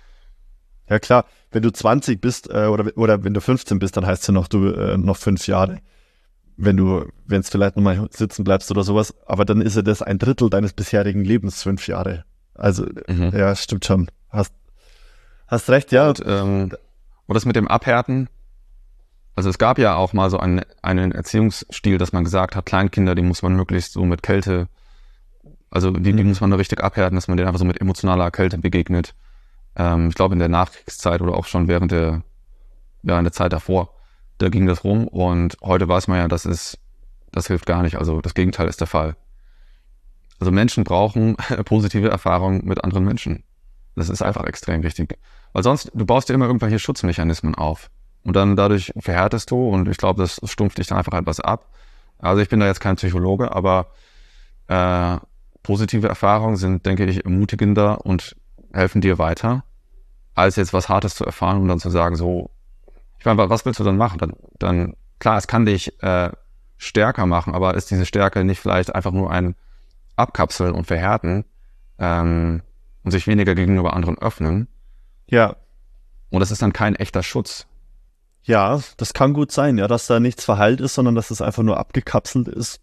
Ja klar, wenn du zwanzig bist äh, oder, oder wenn du fünfzehn bist, dann heißt es ja noch, du äh, noch fünf Jahre. wenn du, wenn es vielleicht nochmal sitzen bleibst oder sowas, aber dann ist ja das ein Drittel deines bisherigen Lebens, fünf Jahre. Also, mhm. ja, stimmt schon. Hast, hast recht, ja. Und, ähm, und das mit dem Abhärten, also es gab ja auch mal so einen, einen Erziehungsstil, dass man gesagt hat, Kleinkinder, die muss man möglichst so mit Kälte, also die, die muss man da richtig abhärten, dass man denen einfach so mit emotionaler Kälte begegnet. Ähm, ich glaube in der Nachkriegszeit oder auch schon während der, ja, in der Zeit davor, da ging das rum und heute weiß man ja, das ist, das hilft gar nicht, also das Gegenteil ist der Fall. Also Menschen brauchen positive Erfahrungen mit anderen Menschen. Das ist einfach extrem wichtig. Weil sonst, du baust dir immer irgendwelche Schutzmechanismen auf. Und dann dadurch verhärtest du und ich glaube, das stumpft dich dann einfach etwas ab. Also ich bin da jetzt kein Psychologe, aber äh, positive Erfahrungen sind, denke ich, ermutigender und helfen dir weiter, als jetzt was Hartes zu erfahren und dann zu sagen, so, ich meine, was willst du dann machen? Dann, dann klar, es kann dich äh, stärker machen, aber ist diese Stärke nicht vielleicht einfach nur ein Abkapseln und Verhärten ähm, und sich weniger gegenüber anderen öffnen? Ja. Und das ist dann kein echter Schutz. Ja, das kann gut sein, ja, dass da nichts verheilt ist, sondern dass es einfach nur abgekapselt ist.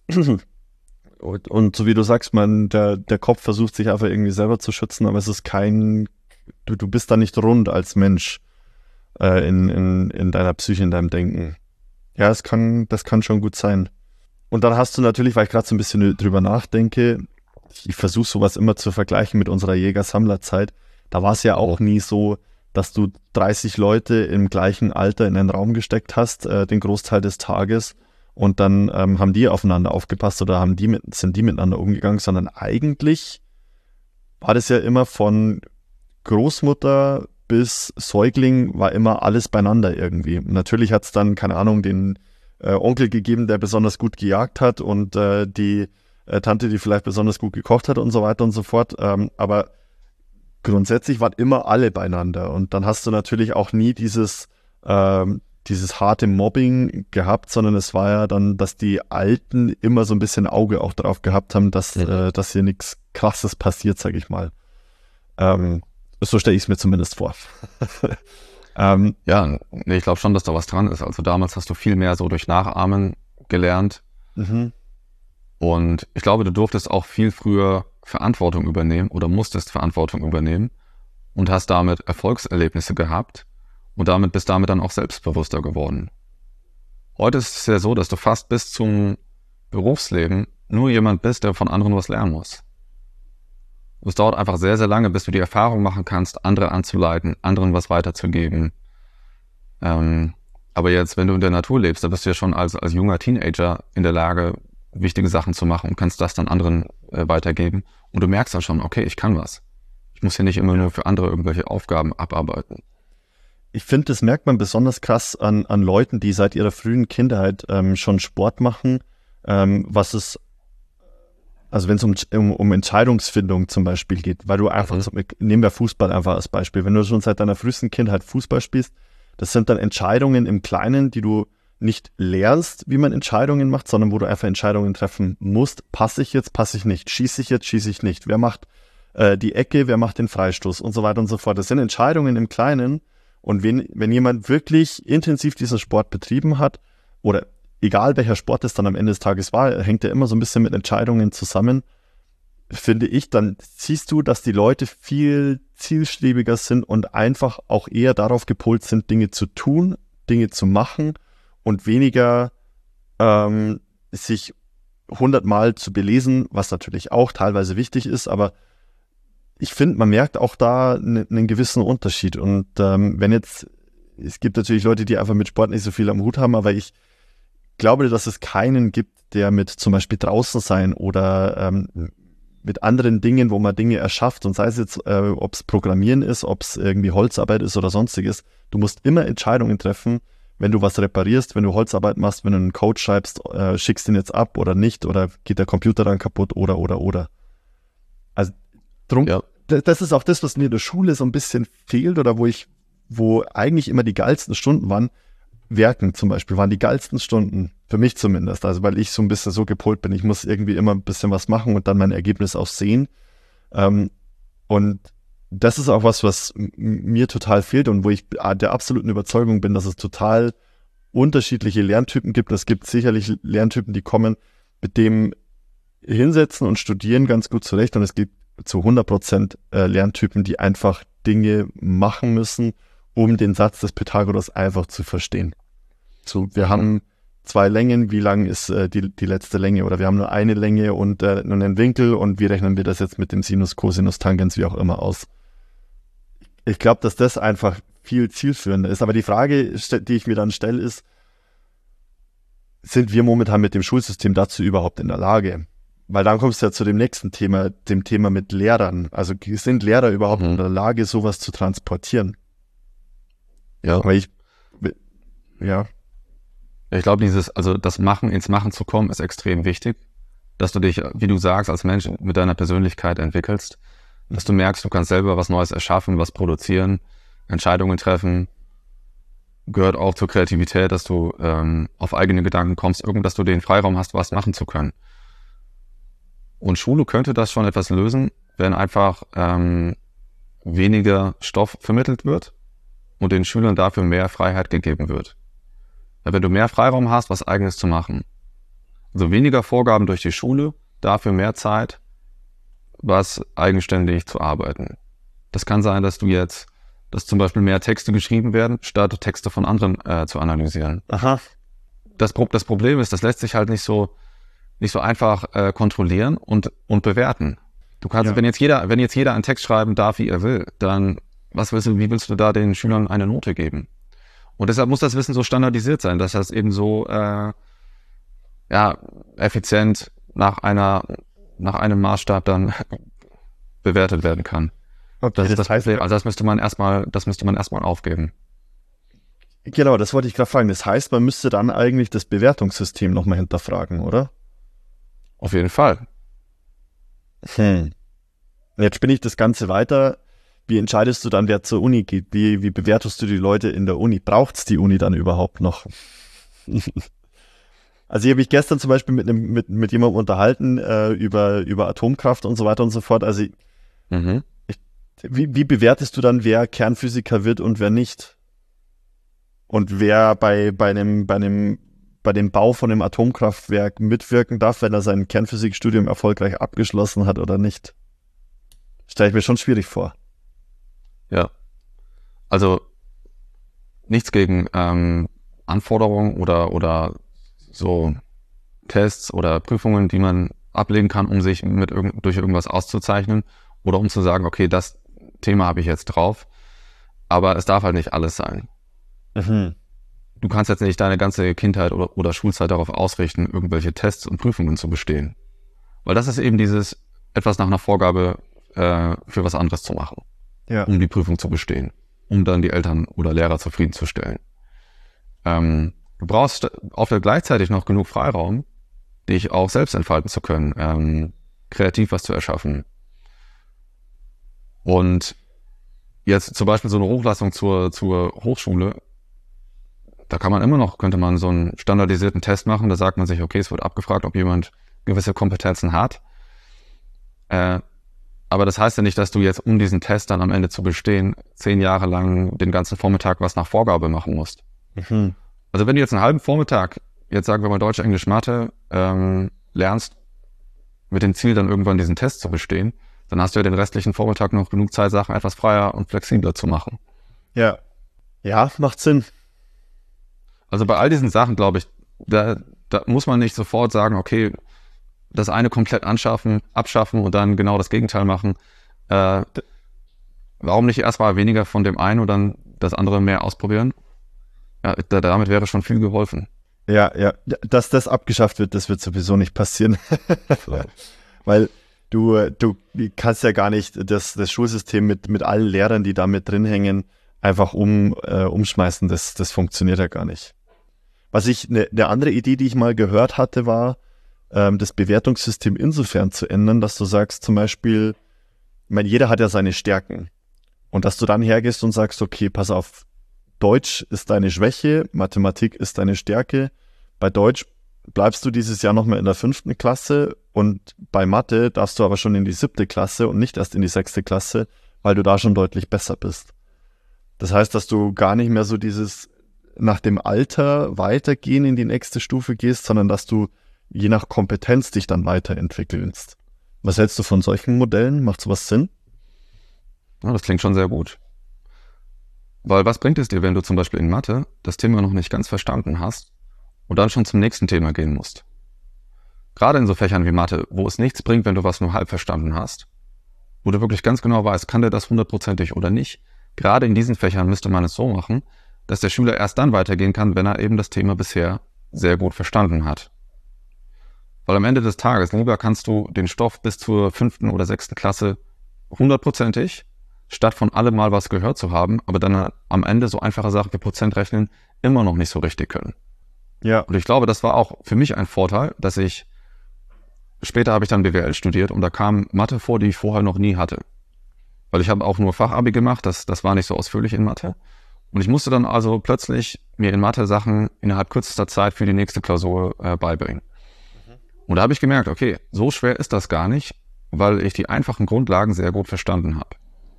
und, und so wie du sagst, man, der, der Kopf versucht sich einfach irgendwie selber zu schützen, aber es ist kein, du, du bist da nicht rund als Mensch äh, in, in, in deiner Psyche, in deinem Denken. Ja, das kann, das kann schon gut sein. Und dann hast du natürlich, weil ich gerade so ein bisschen drüber nachdenke, ich versuche sowas immer zu vergleichen mit unserer Jäger-Sammler-Zeit, da war es ja auch nie so, dass du dreißig Leute im gleichen Alter in einen Raum gesteckt hast, äh, den Großteil des Tages, und dann ähm, haben die aufeinander aufgepasst oder haben die mit, sind die miteinander umgegangen, sondern eigentlich war das ja immer von Großmutter bis Säugling war immer alles beieinander irgendwie. Und natürlich hat es dann, keine Ahnung, den äh, Onkel gegeben, der besonders gut gejagt hat und äh, die äh, Tante, die vielleicht besonders gut gekocht hat und so weiter und so fort, ähm, aber grundsätzlich waren immer alle beieinander und dann hast du natürlich auch nie dieses, ähm, dieses harte Mobbing gehabt, sondern es war ja dann, dass die Alten immer so ein bisschen Auge auch drauf gehabt haben, dass, mhm. äh, dass hier nichts Krasses passiert, sag ich mal. Ähm, so stelle ich es mir zumindest vor. ähm, ja, nee, ich glaube schon, dass da was dran ist. Also damals hast du viel mehr so durch Nachahmen gelernt mhm. und ich glaube, du durftest auch viel früher Verantwortung übernehmen oder musstest Verantwortung übernehmen und hast damit Erfolgserlebnisse gehabt und damit bist damit dann auch selbstbewusster geworden. Heute ist es ja so, dass du fast bis zum Berufsleben nur jemand bist, der von anderen was lernen muss. Es dauert einfach sehr, sehr lange, bis du die Erfahrung machen kannst, andere anzuleiten, anderen was weiterzugeben. Ähm, aber jetzt, wenn du in der Natur lebst, da bist du ja schon als, als junger Teenager in der Lage, wichtige Sachen zu machen und kannst das dann anderen äh, weitergeben. Und du merkst dann schon, okay, ich kann was. Ich muss hier nicht immer nur für andere irgendwelche Aufgaben abarbeiten. Ich finde, das merkt man besonders krass an, an Leuten, die seit ihrer frühen Kindheit ähm, schon Sport machen, ähm, was es, also wenn es um, um, um Entscheidungsfindung zum Beispiel geht, weil du einfach, mhm. so, nehmen wir Fußball einfach als Beispiel, wenn du schon seit deiner frühesten Kindheit Fußball spielst, das sind dann Entscheidungen im Kleinen, die du nicht lernst, wie man Entscheidungen macht, sondern wo du einfach Entscheidungen treffen musst. Passe ich jetzt, passe ich nicht? Schieße ich jetzt, schieße ich nicht? Wer macht äh, die Ecke, wer macht den Freistoß und so weiter und so fort. Das sind Entscheidungen im Kleinen. Und wenn, wenn jemand wirklich intensiv diesen Sport betrieben hat, oder egal welcher Sport es dann am Ende des Tages war, hängt ja immer so ein bisschen mit Entscheidungen zusammen, finde ich, dann siehst du, dass die Leute viel zielstrebiger sind und einfach auch eher darauf gepolt sind, Dinge zu tun, Dinge zu machen, und weniger ähm, sich hundertmal zu belesen, was natürlich auch teilweise wichtig ist, aber ich finde, man merkt auch da einen ne, gewissen Unterschied. Und ähm, wenn jetzt, es gibt natürlich Leute, die einfach mit Sport nicht so viel am Hut haben, aber ich glaube, dass es keinen gibt, der mit zum Beispiel draußen sein oder ähm, mit anderen Dingen, wo man Dinge erschafft, und sei es jetzt, äh, ob es Programmieren ist, ob es irgendwie Holzarbeit ist oder sonstiges, du musst immer Entscheidungen treffen, wenn du was reparierst, wenn du Holzarbeit machst, wenn du einen Code schreibst, äh, schickst den jetzt ab oder nicht, oder geht der Computer dann kaputt oder, oder, oder. Also drum, ja. d- das ist auch das, was mir in der Schule so ein bisschen fehlt, oder wo ich, wo eigentlich immer die geilsten Stunden waren, Werken zum Beispiel, waren die geilsten Stunden, für mich zumindest, also weil ich so ein bisschen so gepolt bin, ich muss irgendwie immer ein bisschen was machen und dann mein Ergebnis auch sehen. Ähm, und das ist auch was, was m- mir total fehlt und wo ich der absoluten Überzeugung bin, dass es total unterschiedliche Lerntypen gibt. Es gibt sicherlich Lerntypen, die kommen mit dem hinsetzen und studieren ganz gut zurecht. Und es gibt zu hundert Prozent äh, Lerntypen, die einfach Dinge machen müssen, um den Satz des Pythagoras einfach zu verstehen. So, wir haben zwei Längen, wie lang ist äh, die, die letzte Länge? Oder wir haben nur eine Länge und äh, nur einen Winkel und wie rechnen wir das jetzt mit dem Sinus, Cosinus, Tangens, wie auch immer aus? Ich glaube, dass das einfach viel zielführender ist. Aber die Frage, die ich mir dann stelle, ist, sind wir momentan mit dem Schulsystem dazu überhaupt in der Lage? Weil dann kommst du ja zu dem nächsten Thema, dem Thema mit Lehrern. Also sind Lehrer überhaupt mhm. in der Lage, sowas zu transportieren? Ja. Weil ich, ja. Ich glaube, dieses, also das Machen, ins Machen zu kommen, ist extrem wichtig. Dass du dich, wie du sagst, als Mensch mit deiner Persönlichkeit entwickelst. Dass du merkst, du kannst selber was Neues erschaffen, was produzieren, Entscheidungen treffen. Gehört auch zur Kreativität, dass du ähm, auf eigene Gedanken kommst, irgend, dass du den Freiraum hast, was machen zu können. Und Schule könnte das schon etwas lösen, wenn einfach ähm, weniger Stoff vermittelt wird und den Schülern dafür mehr Freiheit gegeben wird. Weil wenn du mehr Freiraum hast, was Eigenes zu machen, also weniger Vorgaben durch die Schule, dafür mehr Zeit, was eigenständig zu arbeiten. Das kann sein, dass du jetzt, dass zum Beispiel mehr Texte geschrieben werden, statt Texte von anderen äh, zu analysieren. Aha. Das, das Problem ist, das lässt sich halt nicht so nicht so einfach äh, kontrollieren und und bewerten. Du kannst, ja. wenn jetzt jeder, wenn jetzt jeder einen Text schreiben darf, wie er will, dann was willst du, wie willst du da den Schülern eine Note geben? Und deshalb muss das Wissen so standardisiert sein, dass das eben so äh, ja effizient nach einer nach einem Maßstab dann bewertet werden kann. Okay, das ist das das heißt, Problem. Also das müsste man erstmal, das müsste man erstmal aufgeben. Genau, das wollte ich gerade fragen. Das heißt, man müsste dann eigentlich das Bewertungssystem nochmal hinterfragen, oder? Auf jeden Fall. Hm. Jetzt spinne ich das Ganze weiter. Wie entscheidest du dann, wer zur Uni geht? Wie, wie bewertest du die Leute in der Uni? Braucht's die Uni dann überhaupt noch? Also ich habe mich gestern zum Beispiel mit, einem, mit, mit jemandem unterhalten äh, über, über Atomkraft und so weiter und so fort. Also mhm. ich, wie, wie bewertest du dann, wer Kernphysiker wird und wer nicht? Und wer bei, bei, einem, bei, einem, bei dem Bau von einem Atomkraftwerk mitwirken darf, wenn er sein Kernphysikstudium erfolgreich abgeschlossen hat oder nicht? Stelle ich mir schon schwierig vor. Ja, also nichts gegen ähm, Anforderungen oder oder so Tests oder Prüfungen, die man ablegen kann, um sich mit irgend, durch irgendwas auszuzeichnen oder um zu sagen, okay, das Thema habe ich jetzt drauf, aber es darf halt nicht alles sein. Mhm. Du kannst jetzt nicht deine ganze Kindheit oder, oder Schulzeit darauf ausrichten, irgendwelche Tests und Prüfungen zu bestehen, weil das ist eben dieses etwas nach einer Vorgabe äh, für was anderes zu machen. Ja. Um die Prüfung zu bestehen, um dann die Eltern oder Lehrer zufriedenzustellen. Ähm, du brauchst auf der gleichzeitig noch genug Freiraum, dich auch selbst entfalten zu können, ähm, kreativ was zu erschaffen. Und jetzt zum Beispiel so eine Hochleistung zur, zur Hochschule, da kann man immer noch, könnte man so einen standardisierten Test machen, da sagt man sich, okay, es wird abgefragt, ob jemand gewisse Kompetenzen hat. Äh, Aber das heißt ja nicht, dass du jetzt, um diesen Test dann am Ende zu bestehen, zehn Jahre lang den ganzen Vormittag was nach Vorgabe machen musst. Mhm. Also wenn du jetzt einen halben Vormittag, jetzt sagen wir mal Deutsch, Englisch, Mathe, ähm, lernst, mit dem Ziel dann irgendwann diesen Test zu bestehen, dann hast du ja den restlichen Vormittag noch genug Zeit, Sachen etwas freier und flexibler zu machen. Ja. Ja, macht Sinn. Also bei all diesen Sachen, glaube ich, da, da muss man nicht sofort sagen, okay, das eine komplett anschaffen, abschaffen und dann genau das Gegenteil machen. Äh, warum nicht erstmal weniger von dem einen und dann das andere mehr ausprobieren? Ja, da, damit wäre schon viel geholfen. Ja, ja. Dass das abgeschafft wird, das wird sowieso nicht passieren. Weil du, du kannst ja gar nicht das, das Schulsystem mit, mit allen Lehrern, die da mit drin hängen, einfach um, äh, umschmeißen. Das, das funktioniert ja gar nicht. Was ich, eine ne andere Idee, die ich mal gehört hatte, war, das Bewertungssystem insofern zu ändern, dass du sagst zum Beispiel, ich meine, jeder hat ja seine Stärken und dass du dann hergehst und sagst, okay, pass auf, Deutsch ist deine Schwäche, Mathematik ist deine Stärke, bei Deutsch bleibst du dieses Jahr nochmal in der fünften Klasse und bei Mathe darfst du aber schon in die siebte Klasse und nicht erst in die sechste Klasse, weil du da schon deutlich besser bist. Das heißt, dass du gar nicht mehr so dieses nach dem Alter weitergehen in die nächste Stufe gehst, sondern dass du je nach Kompetenz dich dann weiterentwickelst. Was hältst du von solchen Modellen? Macht sowas Sinn? Ja, das klingt schon sehr gut. Weil was bringt es dir, wenn du zum Beispiel in Mathe das Thema noch nicht ganz verstanden hast und dann schon zum nächsten Thema gehen musst? Gerade in so Fächern wie Mathe, wo es nichts bringt, wenn du was nur halb verstanden hast, wo du wirklich ganz genau weißt, kann der das hundertprozentig oder nicht. Gerade in diesen Fächern müsste man es so machen, dass der Schüler erst dann weitergehen kann, wenn er eben das Thema bisher sehr gut verstanden hat. Weil am Ende des Tages, lieber kannst du den Stoff bis zur fünften oder sechsten Klasse hundertprozentig, statt von allem mal was gehört zu haben, aber dann am Ende so einfache Sachen wie Prozentrechnen immer noch nicht so richtig können. Ja. Und ich glaube, das war auch für mich ein Vorteil, dass ich, später habe ich dann B W L studiert und da kam Mathe vor, die ich vorher noch nie hatte. Weil ich habe auch nur Fachabi gemacht, das, das war nicht so ausführlich in Mathe. Und ich musste dann also plötzlich mir in Mathe Sachen innerhalb kürzester Zeit für die nächste Klausur äh, beibringen. Und da habe ich gemerkt, okay, so schwer ist das gar nicht, weil ich die einfachen Grundlagen sehr gut verstanden habe.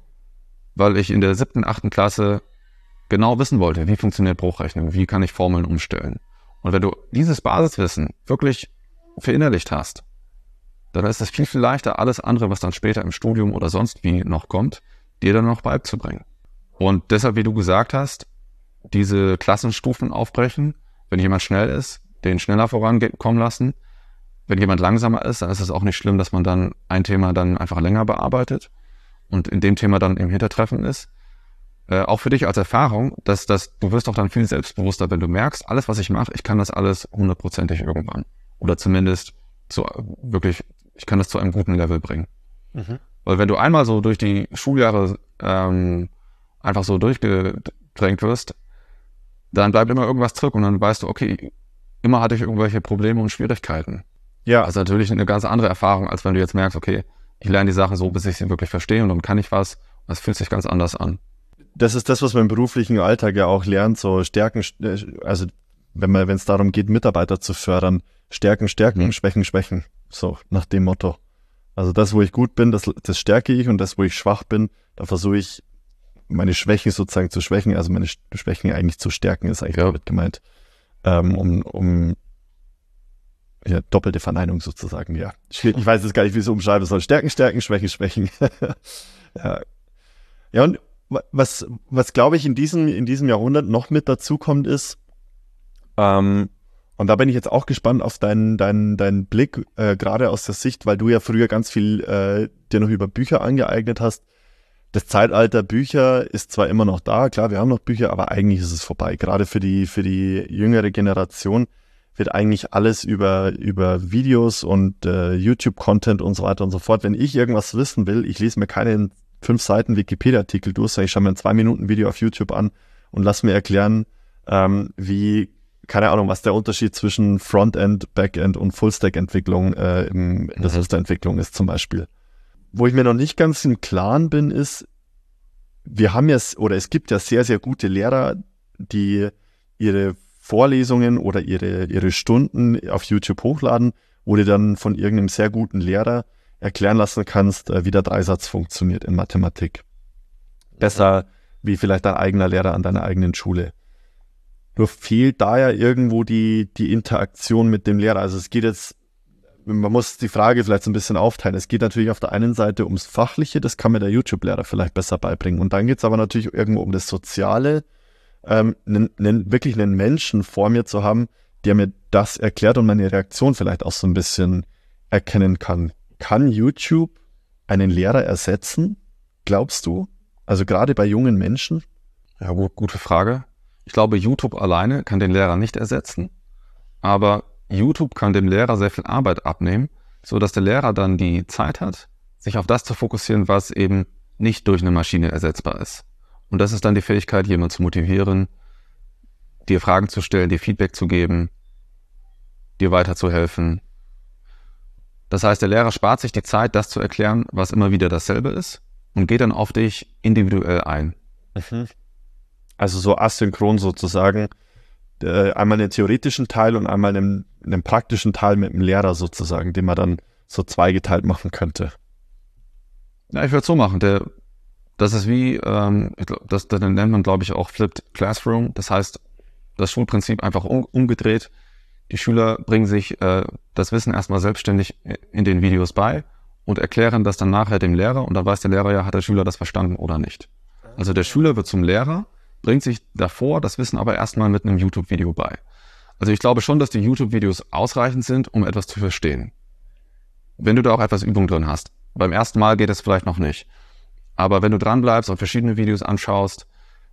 Weil ich in der siebten, achten Klasse genau wissen wollte, wie funktioniert Bruchrechnung, wie kann ich Formeln umstellen. Und wenn du dieses Basiswissen wirklich verinnerlicht hast, dann ist es viel, viel leichter, alles andere, was dann später im Studium oder sonst wie noch kommt, dir dann noch beizubringen. Und deshalb, wie du gesagt hast, diese Klassenstufen aufbrechen, wenn jemand schnell ist, den schneller vorankommen lassen. Wenn jemand langsamer ist, dann ist es auch nicht schlimm, dass man dann ein Thema dann einfach länger bearbeitet und in dem Thema dann im Hintertreffen ist. Äh, auch für dich als Erfahrung, dass, dass du wirst auch dann viel selbstbewusster, wenn du merkst, alles, was ich mache, ich kann das alles hundertprozentig irgendwann. Oder zumindest zu, wirklich, ich kann das zu einem guten Level bringen. Mhm. Weil wenn du einmal so durch die Schuljahre ähm, einfach so durchgedrängt wirst, dann bleibt immer irgendwas zurück und dann weißt du, okay, immer hatte ich irgendwelche Probleme und Schwierigkeiten. Ja. Also natürlich eine ganz andere Erfahrung, als wenn du jetzt merkst, okay, ich lerne die Sachen so, bis ich sie wirklich verstehe und dann kann ich was. Das fühlt sich ganz anders an. Das ist das, was man im beruflichen Alltag ja auch lernt, so Stärken, also wenn man, wenn es darum geht, Mitarbeiter zu fördern, Stärken, Stärken, mhm. Schwächen, Schwächen. So, nach dem Motto. Also das, wo ich gut bin, das, das stärke ich und das, wo ich schwach bin, da versuche ich, meine Schwächen sozusagen zu schwächen, also meine Schwächen eigentlich zu stärken, ist eigentlich ja. damit gemeint. Ähm, um, um ja, doppelte Verneinung sozusagen, ja. Ich weiß jetzt gar nicht, wie ich es umschreiben soll. Stärken, Stärken, Schwächen, Schwächen. ja. ja, und was, was glaube ich in diesem, in diesem Jahrhundert noch mit dazu kommt, ist, ähm, und da bin ich jetzt auch gespannt auf deinen, deinen, deinen Blick, äh, gerade aus der Sicht, weil du ja früher ganz viel äh, dir noch über Bücher angeeignet hast. Das Zeitalter Bücher ist zwar immer noch da, klar, wir haben noch Bücher, aber eigentlich ist es vorbei. Gerade für die, für die jüngere Generation wird eigentlich alles über, über Videos und äh, YouTube-Content und so weiter und so fort. Wenn ich irgendwas wissen will, ich lese mir keinen fünf Seiten Wikipedia-Artikel durch, sondern ich schaue mir ein zwei Minuten Video auf YouTube an und lass mir erklären, ähm, wie, keine Ahnung, was der Unterschied zwischen Frontend, Backend und Fullstack-Entwicklung äh, in der Softwareentwicklung ist zum Beispiel. Wo ich mir noch nicht ganz im Klaren bin, ist, wir haben ja, oder es gibt ja sehr, sehr gute Lehrer, die ihre Vorlesungen oder ihre, ihre Stunden auf YouTube hochladen, wo du dann von irgendeinem sehr guten Lehrer erklären lassen kannst, wie der Dreisatz funktioniert in Mathematik. Besser wie vielleicht dein eigener Lehrer an deiner eigenen Schule. Nur fehlt da ja irgendwo die, die Interaktion mit dem Lehrer. Also es geht jetzt, man muss die Frage vielleicht so ein bisschen aufteilen. Es geht natürlich auf der einen Seite ums Fachliche, das kann mir der YouTube-Lehrer vielleicht besser beibringen. Und dann geht es aber natürlich irgendwo um das Soziale, ähm, einen, einen, wirklich einen Menschen vor mir zu haben, der mir das erklärt und meine Reaktion vielleicht auch so ein bisschen erkennen kann. Kann YouTube einen Lehrer ersetzen? Glaubst du? Also gerade bei jungen Menschen? Ja, gut, gute Frage. Ich glaube, YouTube alleine kann den Lehrer nicht ersetzen, aber YouTube kann dem Lehrer sehr viel Arbeit abnehmen, so dass der Lehrer dann die Zeit hat, sich auf das zu fokussieren, was eben nicht durch eine Maschine ersetzbar ist. Und das ist dann die Fähigkeit, jemanden zu motivieren, dir Fragen zu stellen, dir Feedback zu geben, dir weiterzuhelfen. Das heißt, der Lehrer spart sich die Zeit, das zu erklären, was immer wieder dasselbe ist und geht dann auf dich individuell ein. Also so asynchron sozusagen, äh, einmal einen theoretischen Teil und einmal einen, einen praktischen Teil mit dem Lehrer sozusagen, den man dann so zweigeteilt machen könnte. Ja, ich würde es so machen. Der, das ist wie, ähm, ich glaub, das, das nennt man, glaube ich, auch Flipped Classroom. Das heißt, das Schulprinzip einfach um, umgedreht. Die Schüler bringen sich äh, das Wissen erstmal selbstständig in den Videos bei und erklären das dann nachher dem Lehrer und dann weiß der Lehrer ja, hat der Schüler das verstanden oder nicht. Also der Schüler wird zum Lehrer, bringt sich davor das Wissen aber erstmal mit einem YouTube-Video bei. Also ich glaube schon, dass die YouTube-Videos ausreichend sind, um etwas zu verstehen. Wenn du da auch etwas Übung drin hast. Beim ersten Mal geht es vielleicht noch nicht. Aber wenn du dran bleibst und verschiedene Videos anschaust,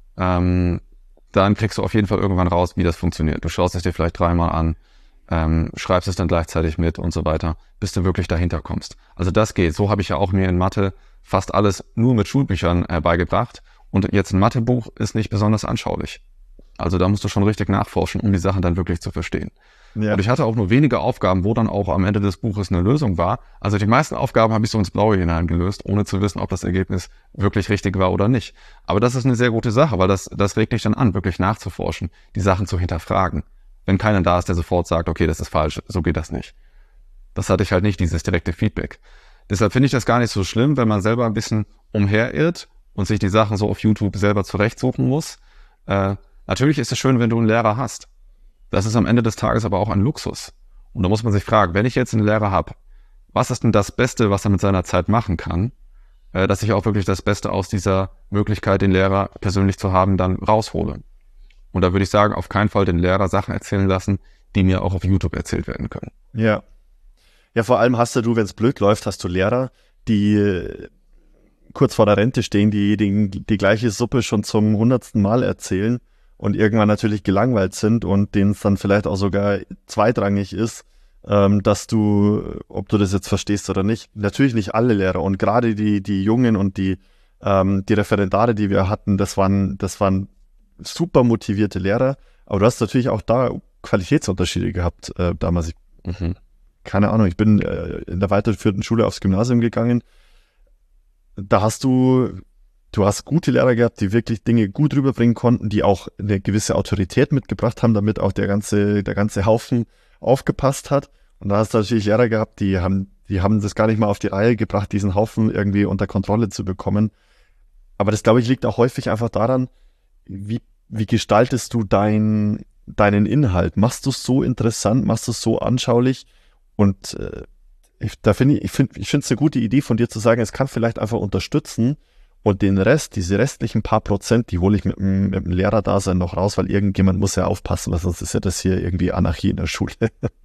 ähm, dann kriegst du auf jeden Fall irgendwann raus, wie das funktioniert. Du schaust es dir vielleicht dreimal an, ähm, schreibst es dann gleichzeitig mit und so weiter, bis du wirklich dahinter kommst. Also das geht. So habe ich ja auch mir in Mathe fast alles nur mit Schulbüchern äh, beigebracht. Und jetzt ein Mathebuch ist nicht besonders anschaulich. Also da musst du schon richtig nachforschen, um die Sachen dann wirklich zu verstehen. Ja. Und ich hatte auch nur wenige Aufgaben, wo dann auch am Ende des Buches eine Lösung war. Also die meisten Aufgaben habe ich so ins Blaue hinein gelöst, ohne zu wissen, ob das Ergebnis wirklich richtig war oder nicht. Aber das ist eine sehr gute Sache, weil das, das regt dich dann an, wirklich nachzuforschen, die Sachen zu hinterfragen. Wenn keiner da ist, der sofort sagt, okay, das ist falsch, so geht das nicht. Das hatte ich halt nicht, dieses direkte Feedback. Deshalb finde ich das gar nicht so schlimm, wenn man selber ein bisschen umherirrt und sich die Sachen so auf YouTube selber zurechtsuchen muss. Äh, natürlich ist es schön, wenn du einen Lehrer hast. Das ist am Ende des Tages aber auch ein Luxus. Und da muss man sich fragen, wenn ich jetzt einen Lehrer habe, was ist denn das Beste, was er mit seiner Zeit machen kann, äh, dass ich auch wirklich das Beste aus dieser Möglichkeit, den Lehrer persönlich zu haben, dann raushole. Und da würde ich sagen, auf keinen Fall den Lehrer Sachen erzählen lassen, die mir auch auf YouTube erzählt werden können. Ja. Ja, vor allem hast du, wenn es blöd läuft, hast du Lehrer, die äh, kurz vor der Rente stehen, die die, die gleiche Suppe schon zum hundertsten Mal erzählen und irgendwann natürlich gelangweilt sind und denen es dann vielleicht auch sogar zweitrangig ist, ähm, dass du, ob du das jetzt verstehst oder nicht. Natürlich nicht alle Lehrer und gerade die die Jungen und die ähm, die Referendare, die wir hatten, das waren das waren super motivierte Lehrer, aber du hast natürlich auch da Qualitätsunterschiede gehabt äh, damals. Ich, mhm. Keine Ahnung, ich bin äh, in der weiterführenden Schule aufs Gymnasium gegangen. Da hast du, du hast gute Lehrer gehabt, die wirklich Dinge gut rüberbringen konnten, die auch eine gewisse Autorität mitgebracht haben, damit auch der ganze, der ganze Haufen aufgepasst hat. Und da hast du natürlich Lehrer gehabt, die haben, die haben das gar nicht mal auf die Reihe gebracht, diesen Haufen irgendwie unter Kontrolle zu bekommen. Aber das, glaube ich, liegt auch häufig einfach daran, wie, wie gestaltest du dein, deinen Inhalt? Machst du es so interessant? Machst du es so anschaulich? Und äh, ich, da finde ich, ich finde, ich finde es eine gute Idee von dir zu sagen, es kann vielleicht einfach unterstützen und den Rest, diese restlichen paar Prozent, die hole ich mit, mit dem Lehrerdasein noch raus, weil irgendjemand muss ja aufpassen, weil sonst ist ja das hier irgendwie Anarchie in der Schule.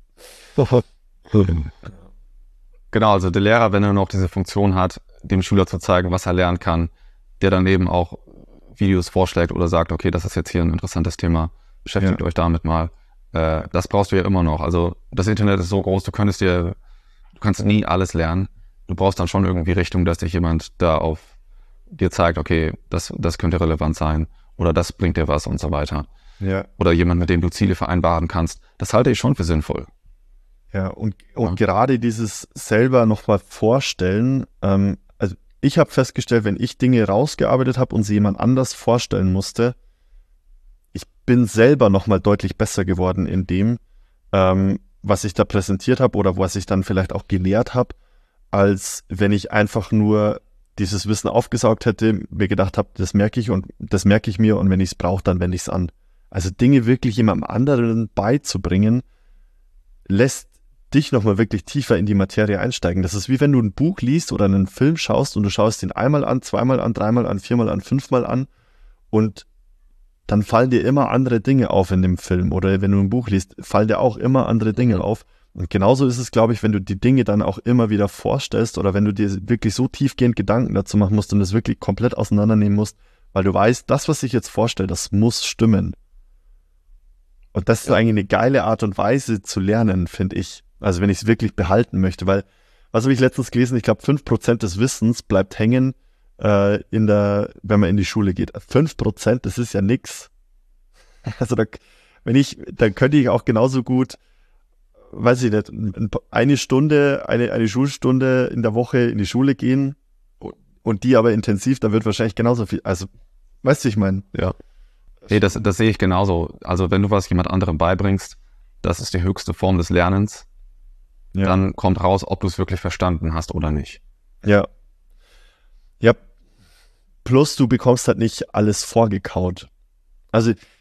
Genau, also der Lehrer, wenn er noch diese Funktion hat, dem Schüler zu zeigen, was er lernen kann, der dann eben auch Videos vorschlägt oder sagt, okay, das ist jetzt hier ein interessantes Thema, beschäftigt ja. euch damit mal. Äh, das brauchst du ja immer noch. Also das Internet ist so groß, du könntest dir, du kannst nie alles lernen. Du brauchst dann schon irgendwie Richtung, dass dich jemand da auf dir zeigt, okay, das, das könnte relevant sein oder das bringt dir was und so weiter. Ja. Oder jemand, mit dem du Ziele vereinbaren kannst. Das halte ich schon für sinnvoll. Ja, und, und ja. gerade dieses selber nochmal vorstellen, ähm, also ich habe festgestellt, wenn ich Dinge rausgearbeitet habe und sie jemand anders vorstellen musste, ich bin selber nochmal deutlich besser geworden in dem, ähm, was ich da präsentiert habe oder was ich dann vielleicht auch gelehrt habe, als wenn ich einfach nur dieses Wissen aufgesaugt hätte, mir gedacht habe, das merke ich und das merke ich mir und wenn ich es brauche, dann wende ich es an. Also Dinge wirklich jemandem anderen beizubringen, lässt dich nochmal wirklich tiefer in die Materie einsteigen. Das ist wie wenn du ein Buch liest oder einen Film schaust und du schaust ihn einmal an, zweimal an, dreimal an, viermal an, fünfmal an und dann fallen dir immer andere Dinge auf in dem Film oder wenn du ein Buch liest, fallen dir auch immer andere Dinge auf. Und genauso ist es, glaube ich, wenn du die Dinge dann auch immer wieder vorstellst oder wenn du dir wirklich so tiefgehend Gedanken dazu machen musst und das wirklich komplett auseinandernehmen musst, weil du weißt, das, was ich jetzt vorstelle, das muss stimmen. Und das ist ja. eigentlich eine geile Art und Weise zu lernen, finde ich. Also wenn ich es wirklich behalten möchte, weil, was habe ich letztens gelesen, ich glaube fünf Prozent des Wissens bleibt hängen, äh, in der, wenn man in die Schule geht. fünf Prozent, das ist ja nix. Also da, wenn ich, dann könnte ich auch genauso gut, weiß ich nicht, eine Stunde, eine, eine Schulstunde in der Woche in die Schule gehen und die aber intensiv, da wird wahrscheinlich genauso viel, also, weißt du, ich meine. Ja. Nee, das, das sehe ich genauso. Also wenn du was jemand anderem beibringst, das ist die höchste Form des Lernens, ja. dann kommt raus, ob du es wirklich verstanden hast oder nicht. Ja. Ja. Plus du bekommst halt nicht alles vorgekaut. Also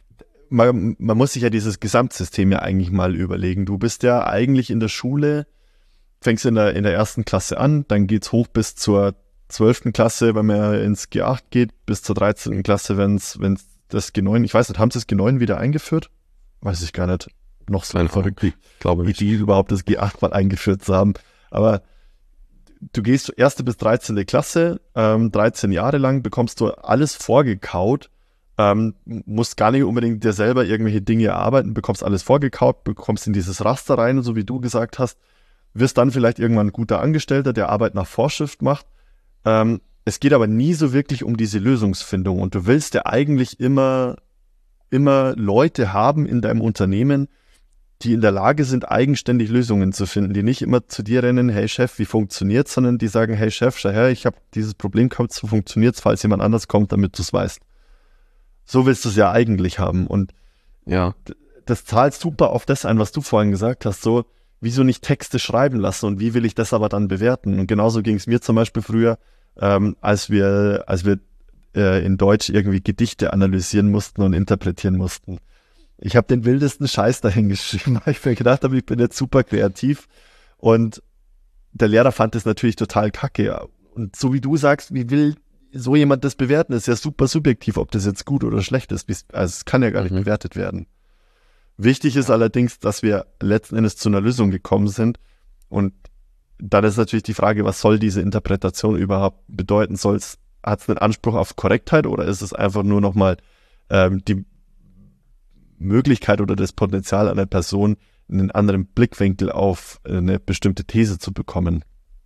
man, man muss sich ja dieses Gesamtsystem ja eigentlich mal überlegen. Du bist ja eigentlich in der Schule, fängst in der, in der ersten Klasse an, dann geht's hoch bis zur zwölften Klasse, wenn man ins G acht geht, bis zur dreizehnten Klasse, wenn es das G neun, ich weiß nicht, haben sie das G neun wieder eingeführt? Weiß ich gar nicht. Noch so Nein, verrückt, ich glaube nicht. Idee überhaupt das G acht mal eingeführt zu haben. Aber du gehst erste bis dreizehnte Klasse, ähm, dreizehn Jahre lang, bekommst du alles vorgekaut, ähm, musst gar nicht unbedingt dir selber irgendwelche Dinge erarbeiten, bekommst alles vorgekaut, bekommst in dieses Raster rein, so wie du gesagt hast, wirst dann vielleicht irgendwann ein guter Angestellter, der Arbeit nach Vorschrift macht. Ähm, es geht aber nie so wirklich um diese Lösungsfindung und du willst ja eigentlich immer, immer Leute haben in deinem Unternehmen, die in der Lage sind, eigenständig Lösungen zu finden, die nicht immer zu dir rennen, hey Chef, wie funktioniert's, sondern die sagen, hey Chef, schau her, ich habe dieses Problem gehabt, so funktioniert's, falls jemand anders kommt, damit du es weißt. So willst du es ja eigentlich haben und Ja. das zahlt super auf das ein, was du vorhin gesagt hast, so, wieso nicht Texte schreiben lassen und wie will ich das aber dann bewerten? Und genauso ging es mir zum Beispiel früher, ähm, als wir, als wir äh, in Deutsch irgendwie Gedichte analysieren mussten und interpretieren mussten. Ich habe den wildesten Scheiß dahin geschrieben, weil ich mir gedacht habe, ich bin jetzt super kreativ und der Lehrer fand das natürlich total kacke. Und so wie du sagst, wie will so jemand das bewerten? Das ist ja super subjektiv, ob das jetzt gut oder schlecht ist. Also es kann ja gar nicht Mhm. bewertet werden. Wichtig ist allerdings, dass wir letzten Endes zu einer Lösung gekommen sind und dann ist natürlich die Frage, was soll diese Interpretation überhaupt bedeuten? Soll es, hat es einen Anspruch auf Korrektheit oder ist es einfach nur nochmal ähm, die Möglichkeit oder das Potenzial einer Person, einen anderen Blickwinkel auf eine bestimmte These zu bekommen?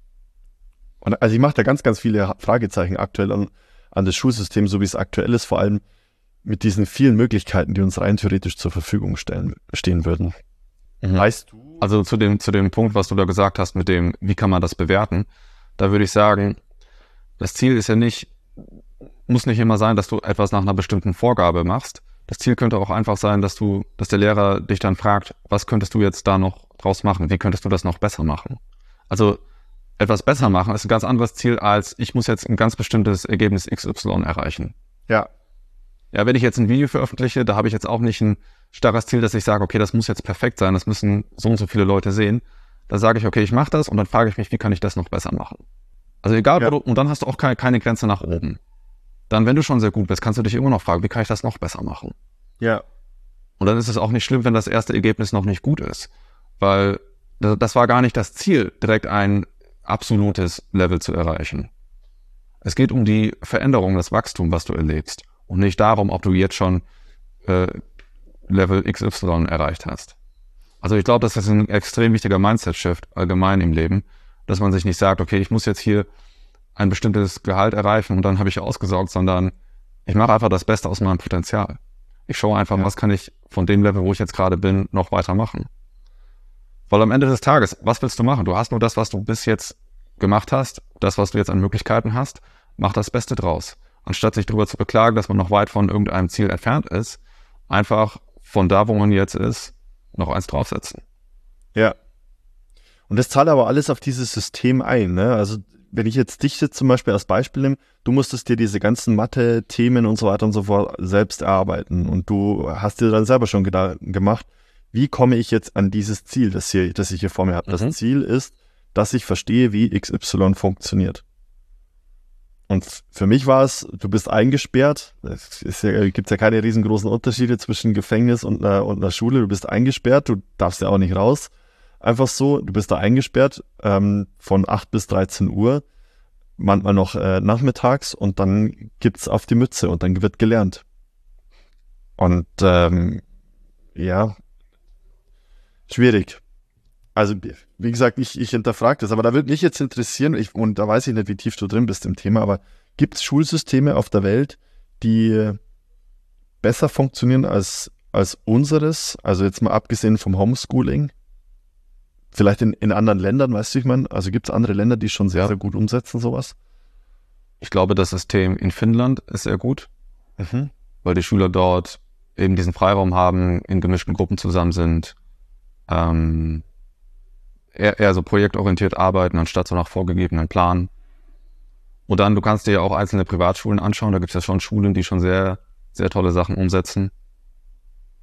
Und also ich mache da ganz, ganz viele Fragezeichen aktuell an, an das Schulsystem, so wie es aktuell ist, vor allem mit diesen vielen Möglichkeiten, die uns rein theoretisch zur Verfügung stellen, stehen würden. Mhm. Weißt du? Also zu dem, zu dem Punkt, was du da gesagt hast, mit dem, wie kann man das bewerten, da würde ich sagen, das Ziel ist ja nicht, muss nicht immer sein, dass du etwas nach einer bestimmten Vorgabe machst. Das Ziel könnte auch einfach sein, dass du, dass der Lehrer dich dann fragt, was könntest du jetzt da noch draus machen? Wie könntest du das noch besser machen? Also etwas besser machen ist ein ganz anderes Ziel als, ich muss jetzt ein ganz bestimmtes Ergebnis X Y erreichen. Ja. Ja, wenn ich jetzt ein Video veröffentliche, da habe ich jetzt auch nicht ein starres Ziel, dass ich sage, okay, das muss jetzt perfekt sein, das müssen so und so viele Leute sehen. Da sage ich, okay, ich mache das und dann frage ich mich, wie kann ich das noch besser machen? Also egal, Ja. wo du, und dann hast du auch keine, keine Grenze nach oben. Dann, wenn du schon sehr gut bist, kannst du dich immer noch fragen, wie kann ich das noch besser machen? Ja. Und dann ist es auch nicht schlimm, wenn das erste Ergebnis noch nicht gut ist. Weil das, das war gar nicht das Ziel, direkt ein absolutes Level zu erreichen. Es geht um die Veränderung, das Wachstum, was du erlebst. Und nicht darum, ob du jetzt schon äh, Level X Y erreicht hast. Also ich glaube, das ist ein extrem wichtiger Mindset-Shift allgemein im Leben, dass man sich nicht sagt, okay, ich muss jetzt hier ein bestimmtes Gehalt erreichen und dann habe ich ausgesorgt, sondern ich mache einfach das Beste aus meinem Potenzial. Ich schaue einfach, Ja. was kann ich von dem Level, wo ich jetzt gerade bin, noch weitermachen. Weil am Ende des Tages, was willst du machen? Du hast nur das, was du bis jetzt gemacht hast, das, was du jetzt an Möglichkeiten hast, mach das Beste draus. Anstatt sich darüber zu beklagen, dass man noch weit von irgendeinem Ziel entfernt ist, einfach von da, wo man jetzt ist, noch eins draufsetzen. Ja. Und das zahlt aber alles auf dieses System ein, ne? Also wenn ich jetzt dich jetzt zum Beispiel als Beispiel nehme, du musstest dir diese ganzen Mathe-Themen und so weiter und so fort selbst erarbeiten und du hast dir dann selber schon Gedanken gemacht, wie komme ich jetzt an dieses Ziel, das, hier, das ich hier vor mir habe. Das Mhm. Ziel ist, dass ich verstehe, wie X Y funktioniert. Und f- für mich war es, du bist eingesperrt. Es ist ja, gibt ja keine riesengroßen Unterschiede zwischen Gefängnis und einer, und einer Schule. Du bist eingesperrt, du darfst ja auch nicht raus. Einfach so, du bist da eingesperrt ähm, von acht bis dreizehn Uhr, manchmal noch äh, nachmittags und dann gibt's auf die Mütze und dann wird gelernt. Und ähm, ja, schwierig. Also wie gesagt, ich, ich hinterfrage das, aber da würde mich jetzt interessieren, ich, und da weiß ich nicht, wie tief du drin bist im Thema, aber gibt es Schulsysteme auf der Welt, die besser funktionieren als, als unseres? Also jetzt mal abgesehen vom Homeschooling? Vielleicht in, in anderen Ländern, weißt du, ich meine, also gibt es andere Länder, die schon sehr, Ja. sehr gut umsetzen, sowas? Ich glaube, das System in Finnland ist sehr gut, Mhm. weil die Schüler dort eben diesen Freiraum haben, in gemischten Gruppen zusammen sind, ähm, eher, eher so projektorientiert arbeiten, anstatt so nach vorgegebenen Plan. Und dann, du kannst dir ja auch einzelne Privatschulen anschauen, da gibt es ja schon Schulen, die schon sehr, sehr tolle Sachen umsetzen.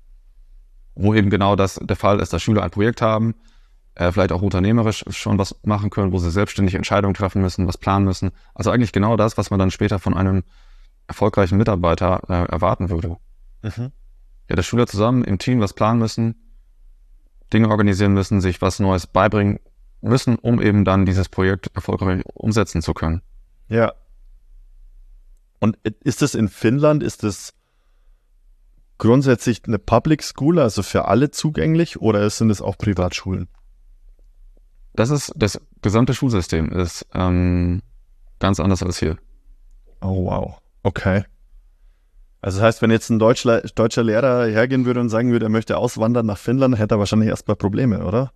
wo eben genau das der Fall ist, dass Schüler ein Projekt haben, äh, vielleicht auch unternehmerisch schon was machen können, wo sie selbstständig Entscheidungen treffen müssen, was planen müssen. Also eigentlich genau das, was man dann später von einem erfolgreichen Mitarbeiter äh, erwarten würde. Mhm. Ja, dass Schüler zusammen im Team was planen müssen, Dinge organisieren müssen, sich was Neues beibringen müssen, um eben dann dieses Projekt erfolgreich umsetzen zu können. Ja. Und ist das in Finnland, ist das grundsätzlich eine Public School, also für alle zugänglich, oder sind es auch Privatschulen? Das ist, das gesamte Schulsystem ist ähm, ganz anders als hier. Oh, wow. Okay. Also das heißt, wenn jetzt ein deutscher, deutscher Lehrer hergehen würde und sagen würde, er möchte auswandern nach Finnland, hätte er wahrscheinlich erstmal Probleme, oder?